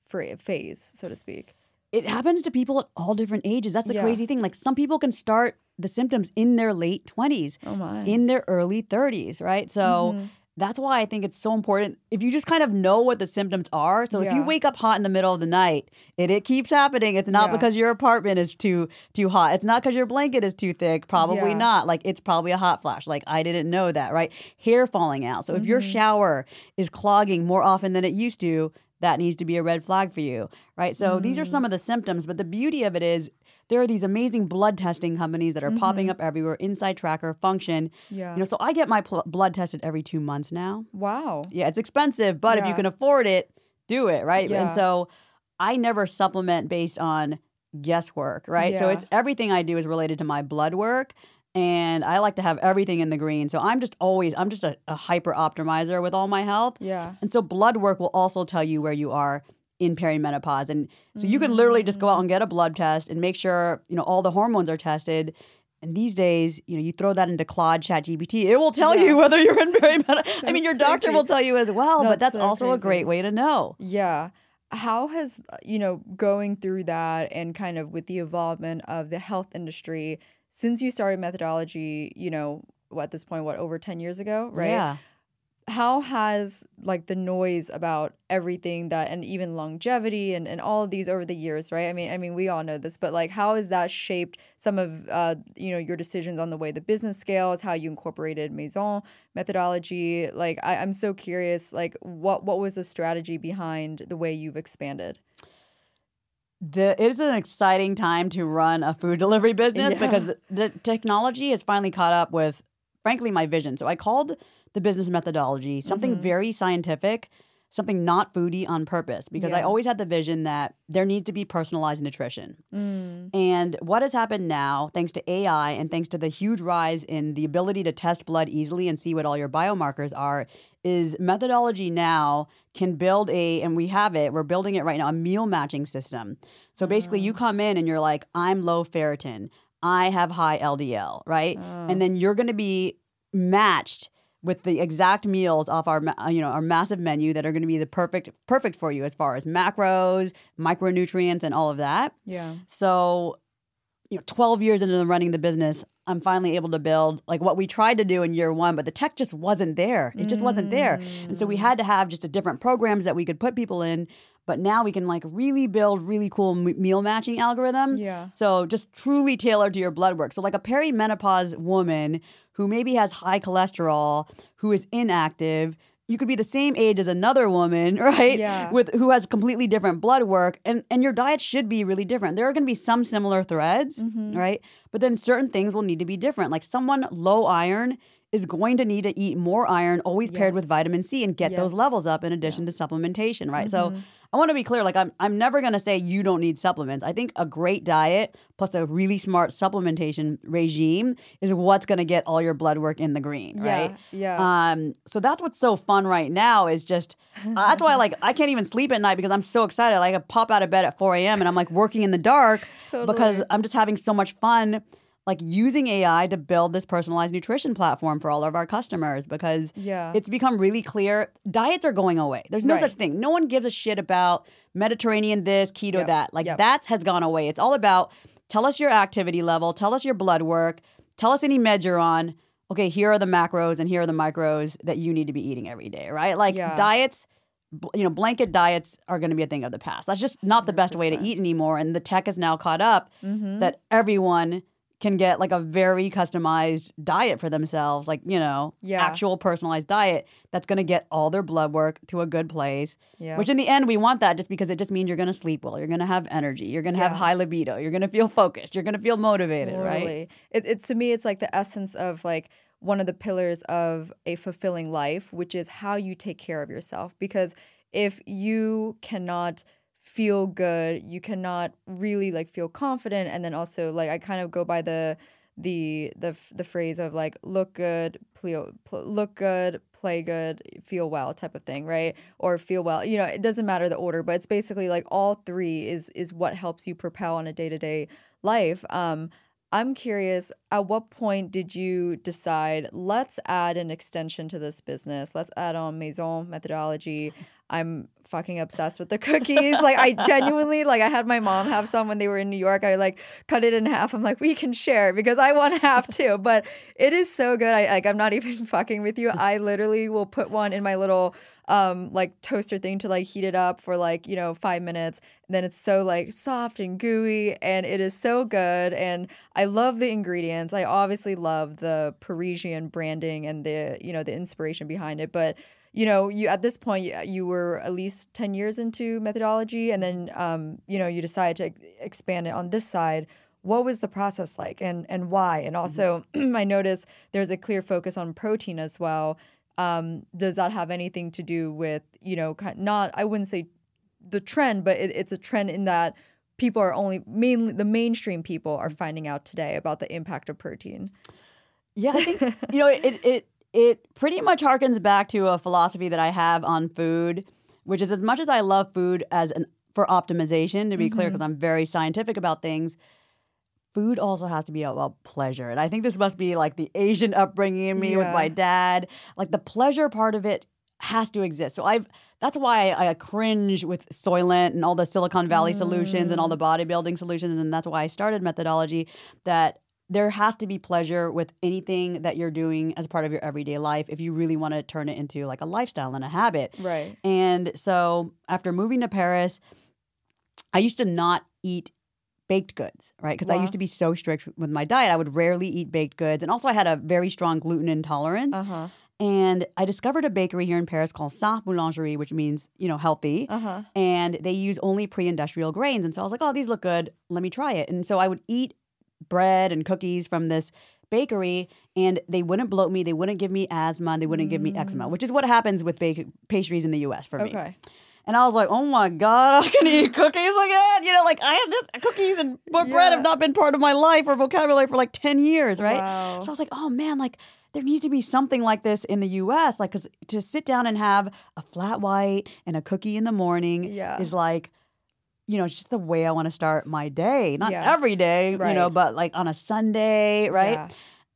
phase, so to speak? It happens to people at all different ages. That's the crazy thing. Like some people can start the symptoms in their late 20s, in their early 30s, right? So that's why I think it's so important if you just kind of know what the symptoms are. So if you wake up hot in the middle of the night and it keeps happening, it's not because your apartment is too hot. It's not because your blanket is too thick. Probably not. Like it's probably a hot flash. Like I didn't know that, right? Hair falling out. So if your shower is clogging more often than it used to, that needs to be a red flag for you, right? So these are some of the symptoms. But the beauty of it is there are these amazing blood testing companies that are popping up everywhere. Inside Tracker, Function. Yeah. So I get my blood tested every 2 months now. Wow. Yeah, it's expensive, but if you can afford it, do it, right? Yeah. And so I never supplement based on guesswork, right? Yeah. So it's everything I do is related to my blood work. And I like to have everything in the green. So I'm just a hyper optimizer with all my health. Yeah. And so blood work will also tell you where you are in perimenopause. And so you can literally just go out and get a blood test and make sure, all the hormones are tested. And these days, you throw that into Claude, ChatGPT, it will tell you whether you're in perimenopause. I mean, your doctor will tell you as well, but that's so also a great way to know. Yeah. How has, going through that and kind of with the involvement of the health industry, since you started Methodology, at this point, over 10 years ago, right? Yeah. How has the noise about everything that, and even longevity and all of these over the years, right? I mean, we all know this, but how has that shaped some of your decisions on the way the business scales, how you incorporated Maison Methodology? I'm so curious, what was the strategy behind the way you've expanded? It is an exciting time to run a food delivery business because the technology has finally caught up with, frankly, my vision. So I called the business methodology something very scientific, something not foodie on purpose, because I always had the vision that there needs to be personalized nutrition. And what has happened now, thanks to AI and thanks to the huge rise in the ability to test blood easily and see what all your biomarkers are, is Methodology now can build we're building it right now, a meal matching system. So basically you come in and you're like, I'm low ferritin, I have high LDL, right? And then you're going to be matched with the exact meals off our massive menu that are going to be the perfect for you as far as macros, micronutrients, and all of that. Yeah. So, 12 years into running the business, I'm finally able to build what we tried to do in year one, but the tech just wasn't there. It just wasn't there. And so we had to have just a different programs that we could put people in. But now we can really build really cool meal matching algorithm. Yeah. So just truly tailored to your blood work. So a perimenopause woman who maybe has high cholesterol, who is inactive, you could be the same age as another woman, right? Yeah. Who has completely different blood work, and your diet should be really different. There are going to be some similar threads, right? But then certain things will need to be different. Like someone low iron is going to need to eat more iron, always paired with vitamin C, and get those levels up in addition to supplementation, right? So I want to be clear, I'm never going to say you don't need supplements. I think a great diet plus a really smart supplementation regime is what's going to get all your blood work in the green, right? Yeah. So that's what's so fun right now is just, that's why I can't even sleep at night because I'm so excited. I pop out of bed at 4 a.m. and I'm working in the dark because I'm just having so much fun using AI to build this personalized nutrition platform for all of our customers because it's become really clear diets are going away. There's no such thing. No one gives a shit about Mediterranean this, keto that. That has gone away. It's all about tell us your activity level, tell us your blood work, tell us any meds you're on. Okay, here are the macros and here are the micros that you need to be eating every day, right? Diets, blanket diets are going to be a thing of the past. That's just not the best way to eat anymore. And the tech has now caught up that everyone can get like a very customized diet for themselves, like, actual personalized diet that's going to get all their blood work to a good place, which in the end, we want that just because it just means you're going to sleep well. You're going to have energy. You're going to have high libido. You're going to feel focused. You're going to feel motivated, right? To me, it's like the essence of like one of the pillars of a fulfilling life, which is how you take care of yourself. Because if you cannot feel good, you cannot really like feel confident, and then also like I kind of go by the phrase of like look good, play good, feel well type of thing, right? Or feel well, it doesn't matter the order, but it's basically like all three is what helps you propel on a day-to-day life. I'm curious, at what point did you decide, let's add an extension to this business? Let's add on Maison Methodology. I'm fucking obsessed with the cookies. Like I genuinely, like I had my mom have some when they were in New York. I like cut it in half. I'm like, we can share because I want to have too. But it is so good. I'm not even fucking with you. I literally will put one in my little like toaster thing to like heat it up for like 5 minutes, and then it's so like soft and gooey, and it is so good. And I love the ingredients. I obviously love the Parisian branding and the the inspiration behind it, but you at this point you were at least 10 years into Methodology, and then you decided to expand it on this side. What was the process like, and why? And also I noticed there's a clear focus on protein as well. Does that have anything to do with, not, I wouldn't say the trend, but it's a trend in that people are mainly the mainstream people are finding out today about the impact of protein? Yeah, I think, it pretty much harkens back to a philosophy that I have on food, which is as much as I love food for optimization, to be clear, because I'm very scientific about things, food also has to be about pleasure. And I think this must be like the Asian upbringing in me with my dad. Like the pleasure part of it has to exist. So that's why I cringe with Soylent and all the Silicon Valley solutions and all the bodybuilding solutions. And that's why I started Methodology, that there has to be pleasure with anything that you're doing as part of your everyday life if you really want to turn it into like a lifestyle and a habit. Right. And so after moving to Paris, I used to not eat baked goods, right? Because I used to be so strict with my diet. I would rarely eat baked goods. And also I had a very strong gluten intolerance. And I discovered a bakery here in Paris called Sa Boulangerie, which means, healthy. And they use only pre-industrial grains. And so I was like, oh, these look good. Let me try it. And so I would eat bread and cookies from this bakery, and they wouldn't bloat me. They wouldn't give me asthma. And they wouldn't give me eczema, which is what happens with pastries in the U.S. for me. Okay. And I was like, oh my God, I can eat cookies again. Like I have this cookies and bread have not been part of my life or vocabulary for like 10 years, right? Wow. So I was like, oh man, like there needs to be something like this in the U.S. Like, because to sit down and have a flat white and a cookie in the morning is like, it's just the way I want to start my day. Not every day, but like on a Sunday, right? Yeah.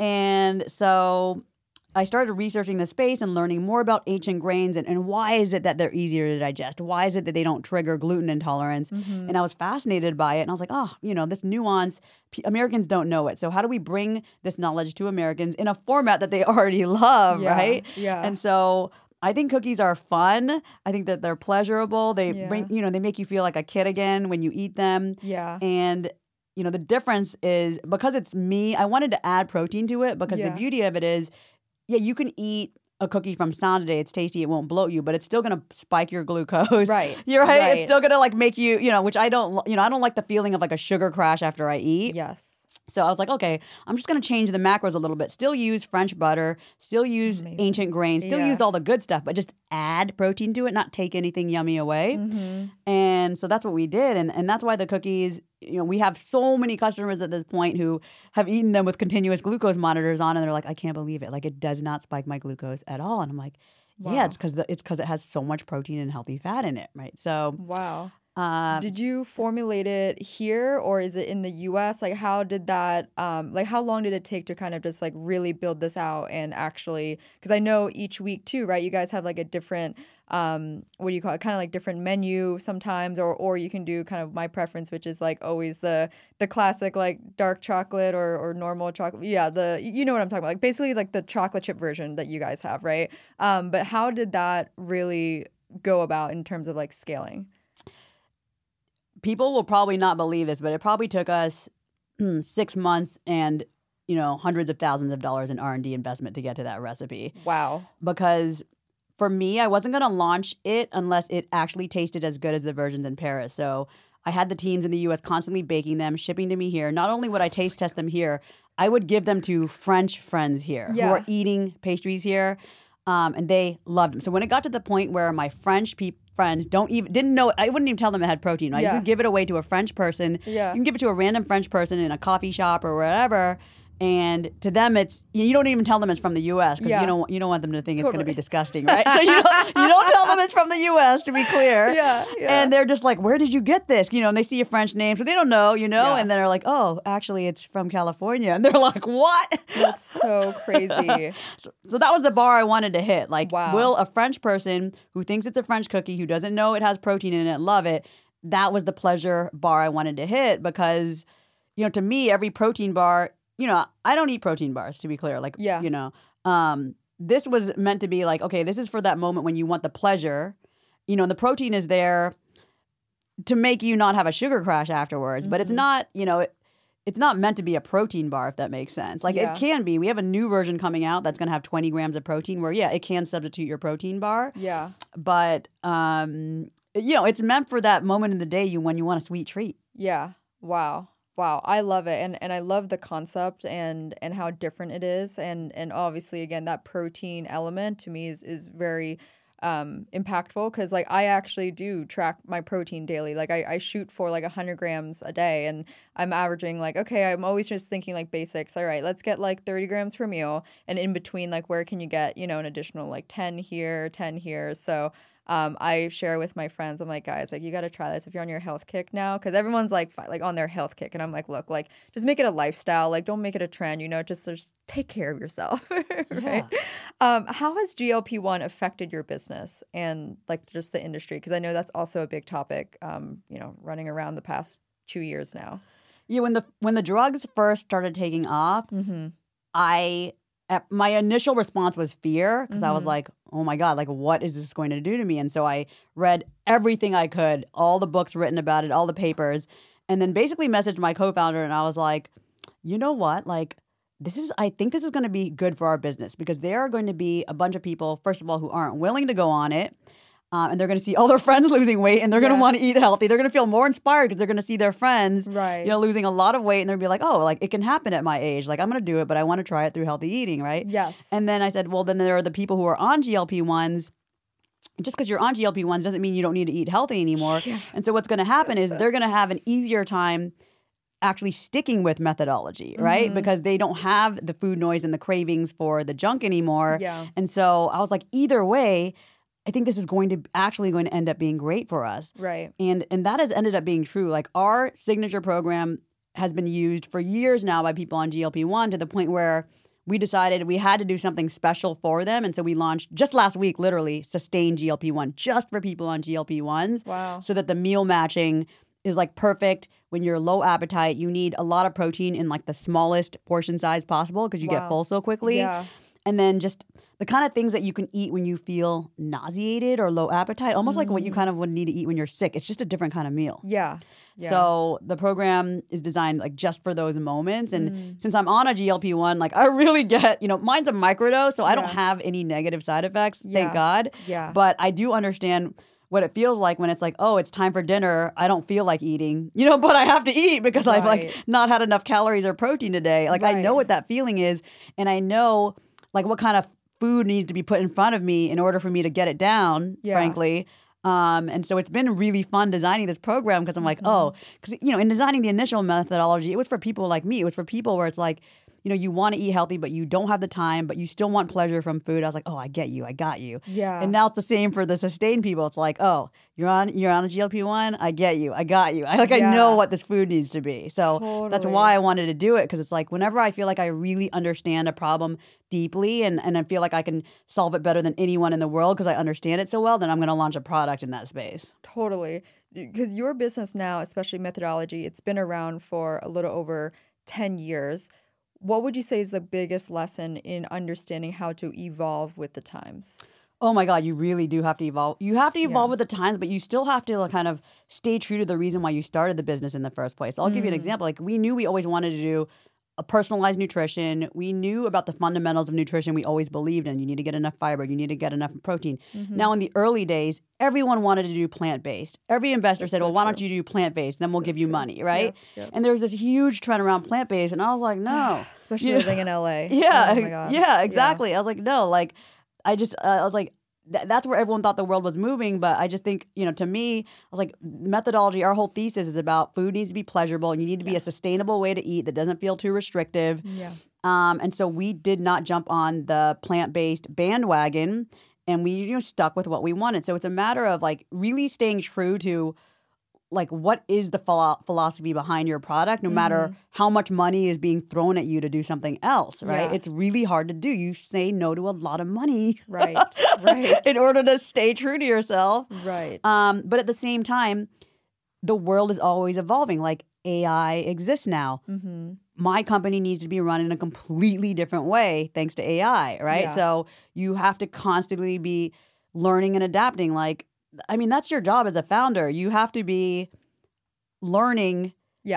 And so I started researching the space and learning more about ancient grains and why is it that they're easier to digest? Why is it that they don't trigger gluten intolerance? And I was fascinated by it. And I was like, oh, this nuance, Americans don't know it. So how do we bring this knowledge to Americans in a format that they already love, right? Yeah. And so I think cookies are fun. I think that they're pleasurable. They bring, they make you feel like a kid again when you eat them. Yeah. And the difference is because it's me, I wanted to add protein to it because the beauty of it is, you can eat a cookie from Sound today. It's tasty. It won't bloat you, but it's still going to spike your glucose. Right. You're right. It's still going to like make you, which I don't, I don't like the feeling of like a sugar crash after I eat. Yes. So I was like, okay, I'm just going to change the macros a little bit. Still use French butter, still use ancient grains, still use all the good stuff, but just add protein to it, not take anything yummy away. And so that's what we did. And that's why the cookies, we have so many customers at this point who have eaten them with continuous glucose monitors on, and they're like, I can't believe it. Like, it does not spike my glucose at all. And I'm like, yeah, it's because it has so much protein and healthy fat in it, right? So wow. Did you formulate it here, or is it in the US? Like, how did that, how long did it take to kind of just like really build this out and actually, because I know each week too, right? You guys have like a different, what do you call it? Kind of like different menu sometimes, or you can do kind of my preference, which is like always the classic like dark chocolate or normal chocolate. Yeah, you know what I'm talking about. Like basically like the chocolate chip version that you guys have, right? But how did that really go about in terms of like scaling? People will probably not believe this, but it probably took us 6 months and, hundreds of thousands of dollars in R&D investment to get to that recipe. Wow. Because for me, I wasn't going to launch it unless it actually tasted as good as the versions in Paris. So I had the teams in the U.S. constantly baking them, shipping to me here. Not only would I taste test them here, I would give them to French friends here who are eating pastries here, and they loved them. So when it got to the point where my French friends didn't know, I wouldn't even tell them it had protein. Right? You could give it away to a French person. Yeah. You can give it to a random French person in a coffee shop or whatever. And to them, it's you don't even tell them it's from the U.S. because you don't want them to think it's going to be disgusting, right? So you don't tell them it's from the U.S. to be clear. Yeah. And they're just like, where did you get this? And they see a French name, so they don't know, and they're like, oh, actually, it's from California, and they're like, what? That's so crazy. So that was the bar I wanted to hit. Like, wow. Will a French person who thinks it's a French cookie, who doesn't know it has protein in it, love it? That was the pleasure bar I wanted to hit because, to me, every protein bar. I don't eat protein bars, to be clear. This was meant to be like, okay, this is for that moment when you want the pleasure, and the protein is there to make you not have a sugar crash afterwards. But it's not, it's not meant to be a protein bar, if that makes sense. It can be. We have a new version coming out that's going to have 20 grams of protein where, it can substitute your protein bar. Yeah. But, it's meant for that moment in the day when you want a sweet treat. Yeah. Wow. Wow, I love it. And I love the concept and how different it is. And obviously, again, that protein element to me is very impactful because I actually do track my protein daily. I shoot for 100 grams a day and I'm averaging okay, I'm always just thinking basics. All right, let's get 30 grams per meal. And in between, where can you get, an additional 10 here, 10 here. So I share with my friends. I'm like, guys, you got to try this if you're on your health kick now, because everyone's on their health kick, and I'm like, look, just make it a lifestyle. Don't make it a trend. Just take care of yourself, right? Yeah. How has GLP-1 affected your business and just the industry? Because I know that's also a big topic. Running around the past 2 years now. Yeah, when the drugs first started taking off, my initial response was fear because I was like, oh my God, what is this going to do to me? And so I read everything I could, all the books written about it, all the papers, and then basically messaged my co-founder and I was like, you know what? I think this is going to be good for our business because there are going to be a bunch of people, first of all, who aren't willing to go on it. And they're going to see all their friends losing weight and they're going to want to eat healthy. They're going to feel more inspired because they're going to see their friends, losing a lot of weight. And they'll be like, oh, it can happen at my age. I'm going to do it, but I want to try it through healthy eating, right? Yes. And then I said, well, then there are the people who are on GLP-1s. Just because you're on GLP-1s doesn't mean you don't need to eat healthy anymore. Yeah. And so what's going to happen is they're going to have an easier time actually sticking with methodology, right? Because they don't have the food noise and the cravings for the junk anymore. Yeah. And so I was like, either way, I think this is going to end up being great for us. Right. And that has ended up being true. Our signature program has been used for years now by people on GLP-1 to the point where we decided we had to do something special for them. And so we launched just last week, literally, Sustain GLP-1 just for people on GLP-1s. Wow. So that the meal matching is perfect. When you're low appetite, you need a lot of protein in the smallest portion size possible because you get full so quickly. Yeah. And then just the kind of things that you can eat when you feel nauseated or low appetite, almost like what you kind of would need to eat when you're sick. It's just a different kind of meal. Yeah. So the program is designed just for those moments. And since I'm on a GLP-1, I really get, mine's a microdose, so I don't have any negative side effects, thank God. Yeah. But I do understand what it feels like when it's oh, it's time for dinner. I don't feel like eating, but I have to eat because I've not had enough calories or protein today. I know what that feeling is. And I know what kind of food needs to be put in front of me in order for me to get it down, frankly. And so it's been really fun designing this program because I'm oh, because, in designing the initial methodology, it was for people like me. It was for people where it's you want to eat healthy, but you don't have the time, but you still want pleasure from food. I was oh, I get you. I got you. Yeah. And now it's the same for the Sustain people. It's oh, you're on a GLP-1. I get you. I got you. I know what this food needs to be. So that's why I wanted to do it because it's whenever I feel I really understand a problem deeply and I feel I can solve it better than anyone in the world because I understand it so well, then I'm going to launch a product in that space. Totally. Because your business now, especially Methodology, it's been around for a little over 10 years. What would you say is the biggest lesson in understanding how to evolve with the times? Oh my God, you really do have to evolve. You have to evolve with the times, but you still have to like, kind of stay true to the reason why you started the business in the first place. I'll give you an example. Like we knew we always wanted to do a personalized nutrition. We knew about the fundamentals of nutrition we always believed in. You need to get enough fiber. You need to get enough protein. Now, in the early days, everyone wanted to do plant-based. Every investor said, well, why don't you do plant-based? Then we'll give you money, right? Yep. And there was this huge trend around plant-based. And I was like, no. Especially living in LA. Yeah. Oh my God. Yeah, exactly. I was like, no. Like, I was like, that's where everyone thought the world was moving. But I just think, to me, I was like, methodology, our whole thesis is about food needs to be pleasurable and you need to be a sustainable way to eat that doesn't feel too restrictive. Yeah. And so we did not jump on the plant-based bandwagon and we stuck with what we wanted. So it's a matter of like really staying true to like what is the philosophy behind your product, no matter how much money is being thrown at you to do something else, right? Yeah. It's really hard to do. You say no to a lot of money, right? In order to stay true to yourself, right? But at the same time, the world is always evolving. Like AI exists now. My company needs to be run in a completely different way thanks to AI, right? Yeah. So you have to constantly be learning and adapting. Like, I mean, that's your job as a founder. You have to be learning,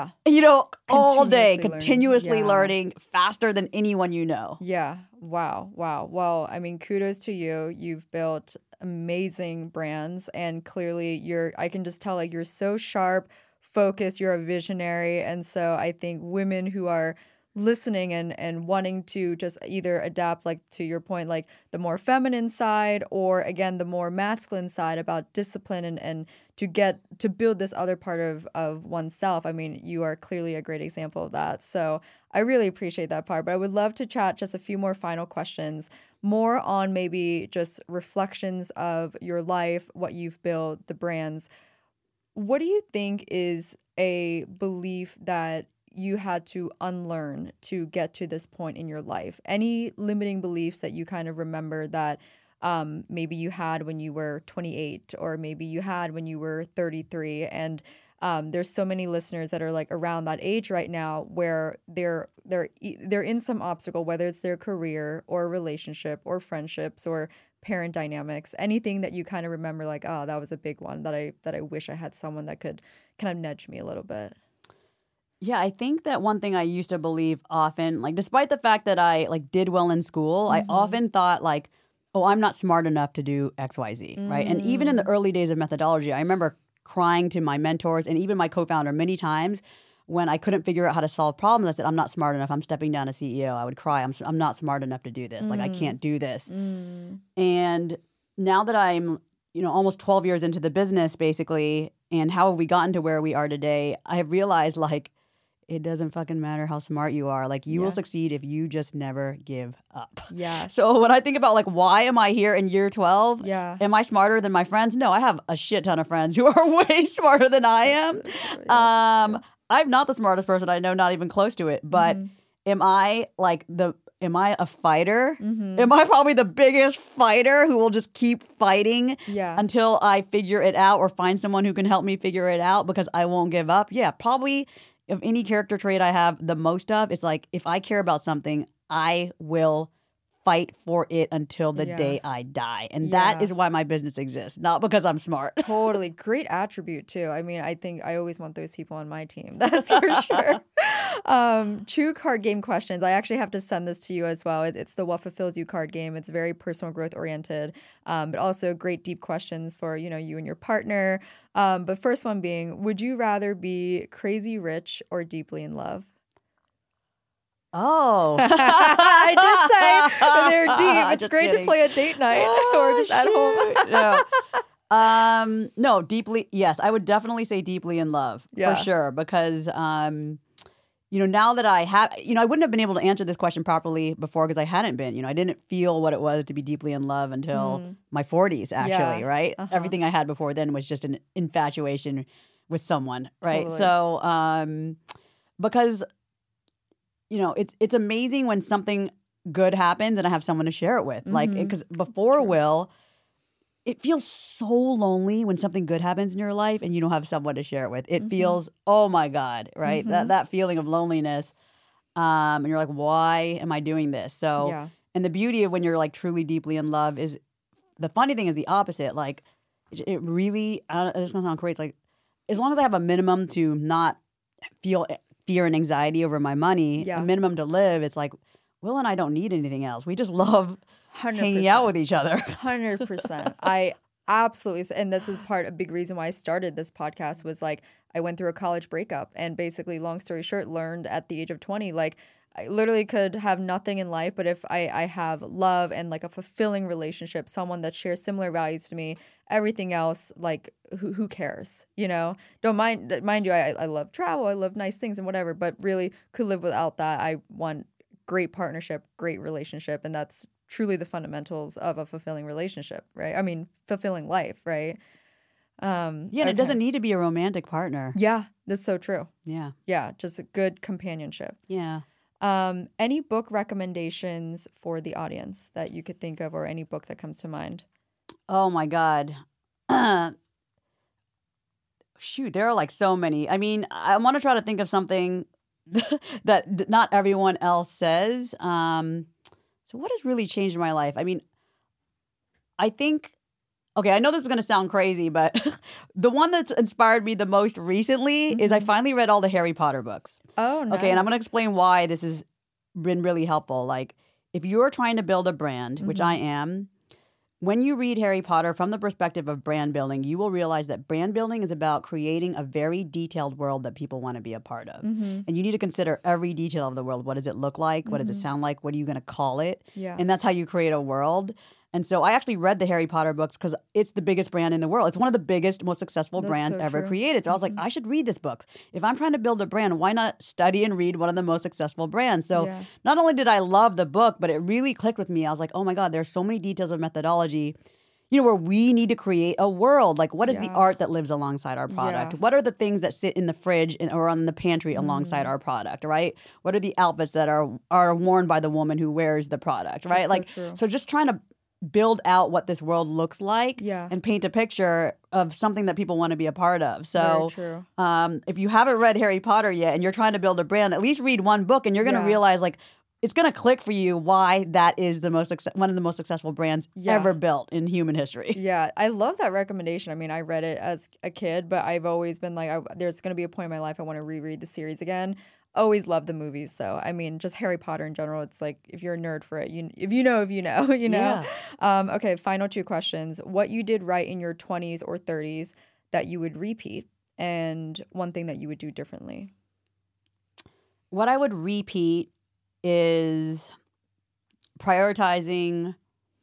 all day, continuously learning faster than anyone you know. Yeah. Wow. Well, I mean, kudos to you. You've built amazing brands and clearly I can just tell like you're so sharp, focused, you're a visionary. And so I think women who are listening and wanting to just either adapt, like to your point, like the more feminine side or again the more masculine side about discipline and to build this other part of oneself. I mean, you are clearly a great example of that. So I really appreciate that part. But I would love to chat just a few more final questions, more on maybe just reflections of your life, what you've built, the brands. What do you think is a belief that you had to unlearn to get to this point in your life? Any limiting beliefs that you kind of remember that maybe you had when you were 28 or maybe you had when you were 33? And there's so many listeners that are like around that age right now where they're in some obstacle, whether it's their career or relationship or friendships or parent dynamics, anything that you kind of remember like, oh, that was a big one that I wish I had someone that could kind of nudge me a little bit. Yeah, I think that one thing I used to believe often, like despite the fact that I like did well in school, I often thought like, oh, I'm not smart enough to do XYZ, right? And even in the early days of methodology, I remember crying to my mentors and even my co-founder many times when I couldn't figure out how to solve problems. I said, I'm not smart enough. I'm stepping down as CEO. I would cry. I'm not smart enough to do this. Like, I can't do this. And now that I'm, almost 12 years into the business, basically, and how have we gotten to where we are today, I have realized, like, it doesn't fucking matter how smart you are. Like, you will succeed if you just never give up. Yeah. So when I think about, like, why am I here in year 12? Yeah. Am I smarter than my friends? No, I have a shit ton of friends who are way smarter than I am. I'm not the smartest person I know, not even close to it. But am I a fighter? Am I probably the biggest fighter who will just keep fighting until I figure it out or find someone who can help me figure it out because I won't give up? Yeah, probably. If any character trait I have the most of, it's like if I care about something, I will fight for it until the day I die. And that is why my business exists, not because I'm smart. Totally. Great attribute, too. I mean, I think I always want those people on my team. That's for sure. True card game questions. I actually have to send this to you as well. It's the What Fulfills You card game. It's very personal growth oriented, but also great deep questions for, you and your partner. But first one being, would you rather be crazy rich or deeply in love? Oh. I did say they're deep. It's great to play a date night or just at home. No, deeply. Yes, I would definitely say deeply in love for sure. Because, now that I have, I wouldn't have been able to answer this question properly before because I hadn't been. I didn't feel what it was to be deeply in love until my 40s, actually, right? Everything I had before then was just an infatuation with someone, right? Totally. So, because it's amazing when something good happens and I have someone to share it with. Like, because before Will, it feels so lonely when something good happens in your life and you don't have someone to share it with. It feels, oh my God, right? That feeling of loneliness. And you're like, why am I doing this? So, and the beauty of when you're like truly deeply in love is the funny thing is the opposite. Like, it really, it's going to sound crazy. It's like, as long as I have a minimum to not feel fear and anxiety over my money, a minimum to live, it's like, Will and I don't need anything else. We just love 100%. hanging out with each other. 100%. I absolutely, and this is a big reason why I started this podcast was like, I went through a college breakup and basically, long story short, learned at the age of 20, like, I literally could have nothing in life, but if I have love and like a fulfilling relationship, someone that shares similar values to me, everything else, like, who cares, you know? Don't mind you, I love travel, I love nice things and whatever, but really could live without that. I want great partnership, great relationship, and that's truly the fundamentals of a fulfilling relationship, right? I mean, fulfilling life, right? And it doesn't need to be a romantic partner. Yeah, that's so true. Yeah, just a good companionship. Yeah. Any book recommendations for the audience that you could think of, or any book that comes to mind? Oh my God. Shoot, there are like so many. I mean, I want to try to think of something that not everyone else says. So what has really changed my life? I mean, I think, okay, I know this is going to sound crazy, but the one that's inspired me the most recently is I finally read all the Harry Potter books. Oh, nice. Okay, and I'm going to explain why this has been really helpful. Like, if you're trying to build a brand, which I am, when you read Harry Potter from the perspective of brand building, you will realize that brand building is about creating a very detailed world that people want to be a part of. And you need to consider every detail of the world. What does it look like? What does it sound like? What are you going to call it? Yeah. And that's how you create a world. And so I actually read the Harry Potter books because it's the biggest brand in the world. It's one of the biggest, most successful brands ever created. So I was like, I should read this book. If I'm trying to build a brand, why not study and read one of the most successful brands? So not only did I love the book, but it really clicked with me. I was like, oh my God, there's so many details of methodology, you know, where we need to create a world. Like, what is the art that lives alongside our product? What are the things that sit in the fridge or on the pantry alongside our product, right? What are the outfits that are worn by the woman who wears the product, right? So just trying to build out what this world looks like and paint a picture of something that people want to be a part of. So if you haven't read Harry Potter yet and you're trying to build a brand, at least read one book and you're going to realize, like, it's going to click for you why that is one of the most successful brands ever built in human history. Yeah, I love that recommendation. I mean, I read it as a kid, but I've always been like, there's going to be a point in my life I want to reread the series again. Always love the movies, though. I mean, just Harry Potter in general. It's like, if you're a nerd for it, if you know, you know. Yeah. Okay, final two questions. What you did right in your 20s or 30s that you would repeat, and one thing that you would do differently? What I would repeat is prioritizing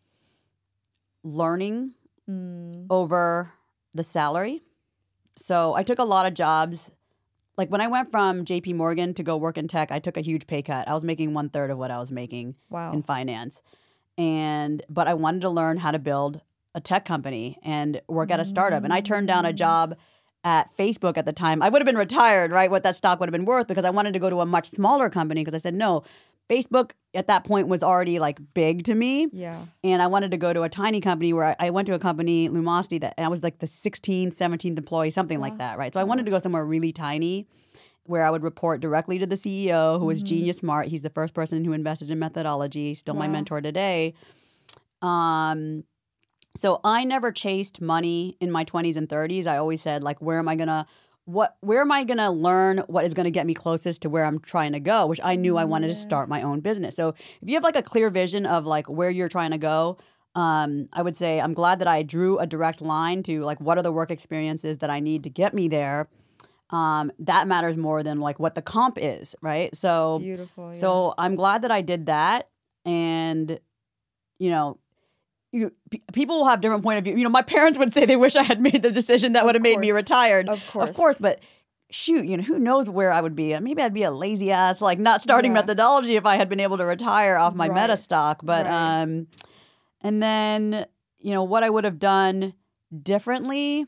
learning over the salary. So I took a lot of jobs. Like, when I went from JP Morgan to go work in tech, I took a huge pay cut. I was making 1/3 of what I was making in finance. But I wanted to learn how to build a tech company and work at a startup. And I turned down a job at Facebook at the time. I would have been retired, right? What that stock would have been worth, because I wanted to go to a much smaller company, because I said, no, Facebook at that point was already like big to me. Yeah. And I wanted to go to a tiny company where I went to a company, Lumosity, and I was like the 16th, 17th employee, something like that, right? So I wanted to go somewhere really tiny where I would report directly to the CEO, who was genius smart. He's the first person who invested in methodology, still my mentor today. So I never chased money in my 20s and 30s. I always said, like, where am I going to learn what is going to get me closest to where I'm trying to go, which I knew I wanted to start my own business. So if you have like a clear vision of like where you're trying to go, I would say I'm glad that I drew a direct line to like, what are the work experiences that I need to get me there? That matters more than like what the comp is, right? So beautiful. Yeah. So I'm glad that I did that. And, you know, people will have different point of view. You know, my parents would say they wish I had made the decision that would have made me retired. Of course. But shoot, you know, who knows where I would be? Maybe I'd be a lazy ass, like not starting methodology if I had been able to retire off my meta stock. But, and then, you know, what I would have done differently,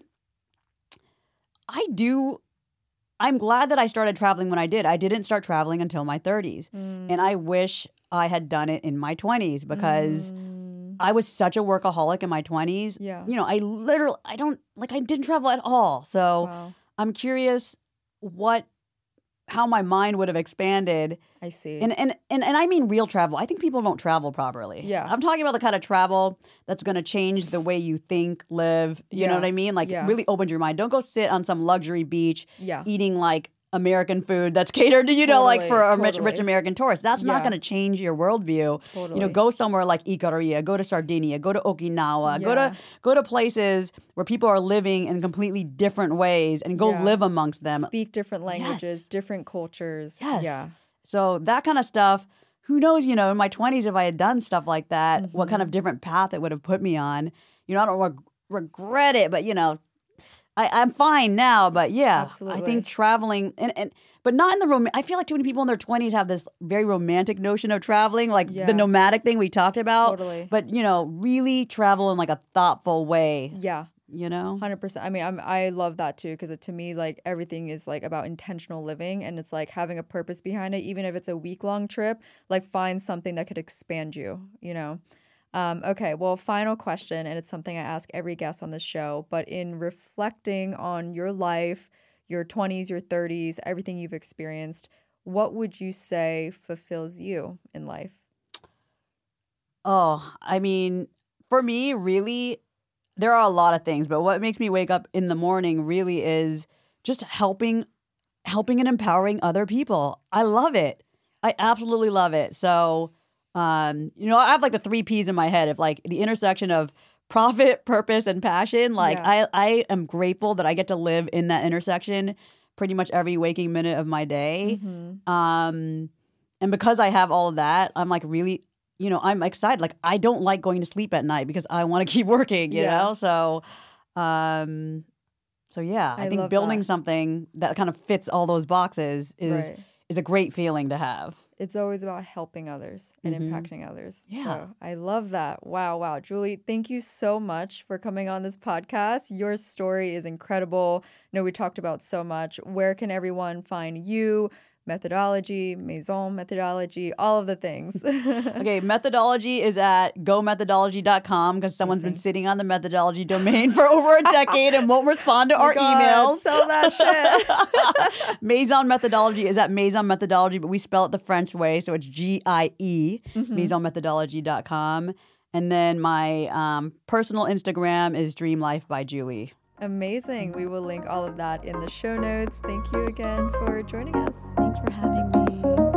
I'm glad that I started traveling when I did. I didn't start traveling until my 30s. And I wish I had done it in my 20s, because I was such a workaholic in my 20s. Yeah. You know, I didn't travel at all. So I'm curious what how my mind would have expanded. I see. And I mean real travel. I think people don't travel properly. Yeah. I'm talking about the kind of travel that's going to change the way you think, live. You know what I mean? Like really opens your mind. Don't go sit on some luxury beach eating like American food that's catered to, like for a rich American tourist. That's not going to change your worldview. Totally. Go somewhere like Ikaria, go to Sardinia, go to Okinawa, go to places where people are living in completely different ways and go live amongst them. Speak different languages, different cultures. Yes. Yeah. So that kind of stuff, who knows, in my 20s if I had done stuff like that, what kind of different path it would have put me on. I don't regret it, but I'm fine now, but Absolutely. I think traveling but not in the I feel like too many people in their 20s have this very romantic notion of traveling, like the nomadic thing we talked about. Totally. But really travel in like a thoughtful way. Yeah. 100%. I mean, I love that too, because to me, like everything is like about intentional living, and it's like having a purpose behind it. Even if it's a week-long trip, like find something that could expand you. Okay, well, final question, and it's something I ask every guest on this show, but in reflecting on your life, your 20s, your 30s, everything you've experienced, what would you say fulfills you in life? Oh, I mean, for me, really, there are a lot of things, but what makes me wake up in the morning really is just helping and empowering other people. I love it. I absolutely love it. So I have like the 3 P's in my head of like the intersection of profit, purpose, and passion. Like I am grateful that I get to live in that intersection pretty much every waking minute of my day. And because I have all of that, I'm like really, I'm excited. Like I don't like going to sleep at night because I want to keep working, you know? So, I think building something that kind of fits all those boxes is a great feeling to have. It's always about helping others and impacting others. Yeah. So I love that. Wow. Julie, thank you so much for coming on this podcast. Your story is incredible. I know we talked about so much. Where can everyone find you? Methodology, Maison Methodology, all of the things. Okay, Methodology is at gomethodology.com because someone's been sitting on the Methodology domain for over a decade and won't respond to our emails. Sell that shit. Maison Methodology is at Maison Methodology, but we spell it the French way, so it's GIE, maisonmethodology.com. And then my personal Instagram is Dream Life by Julie. Amazing. We will link all of that in the show notes. Thank you again for joining us. Thanks for having me.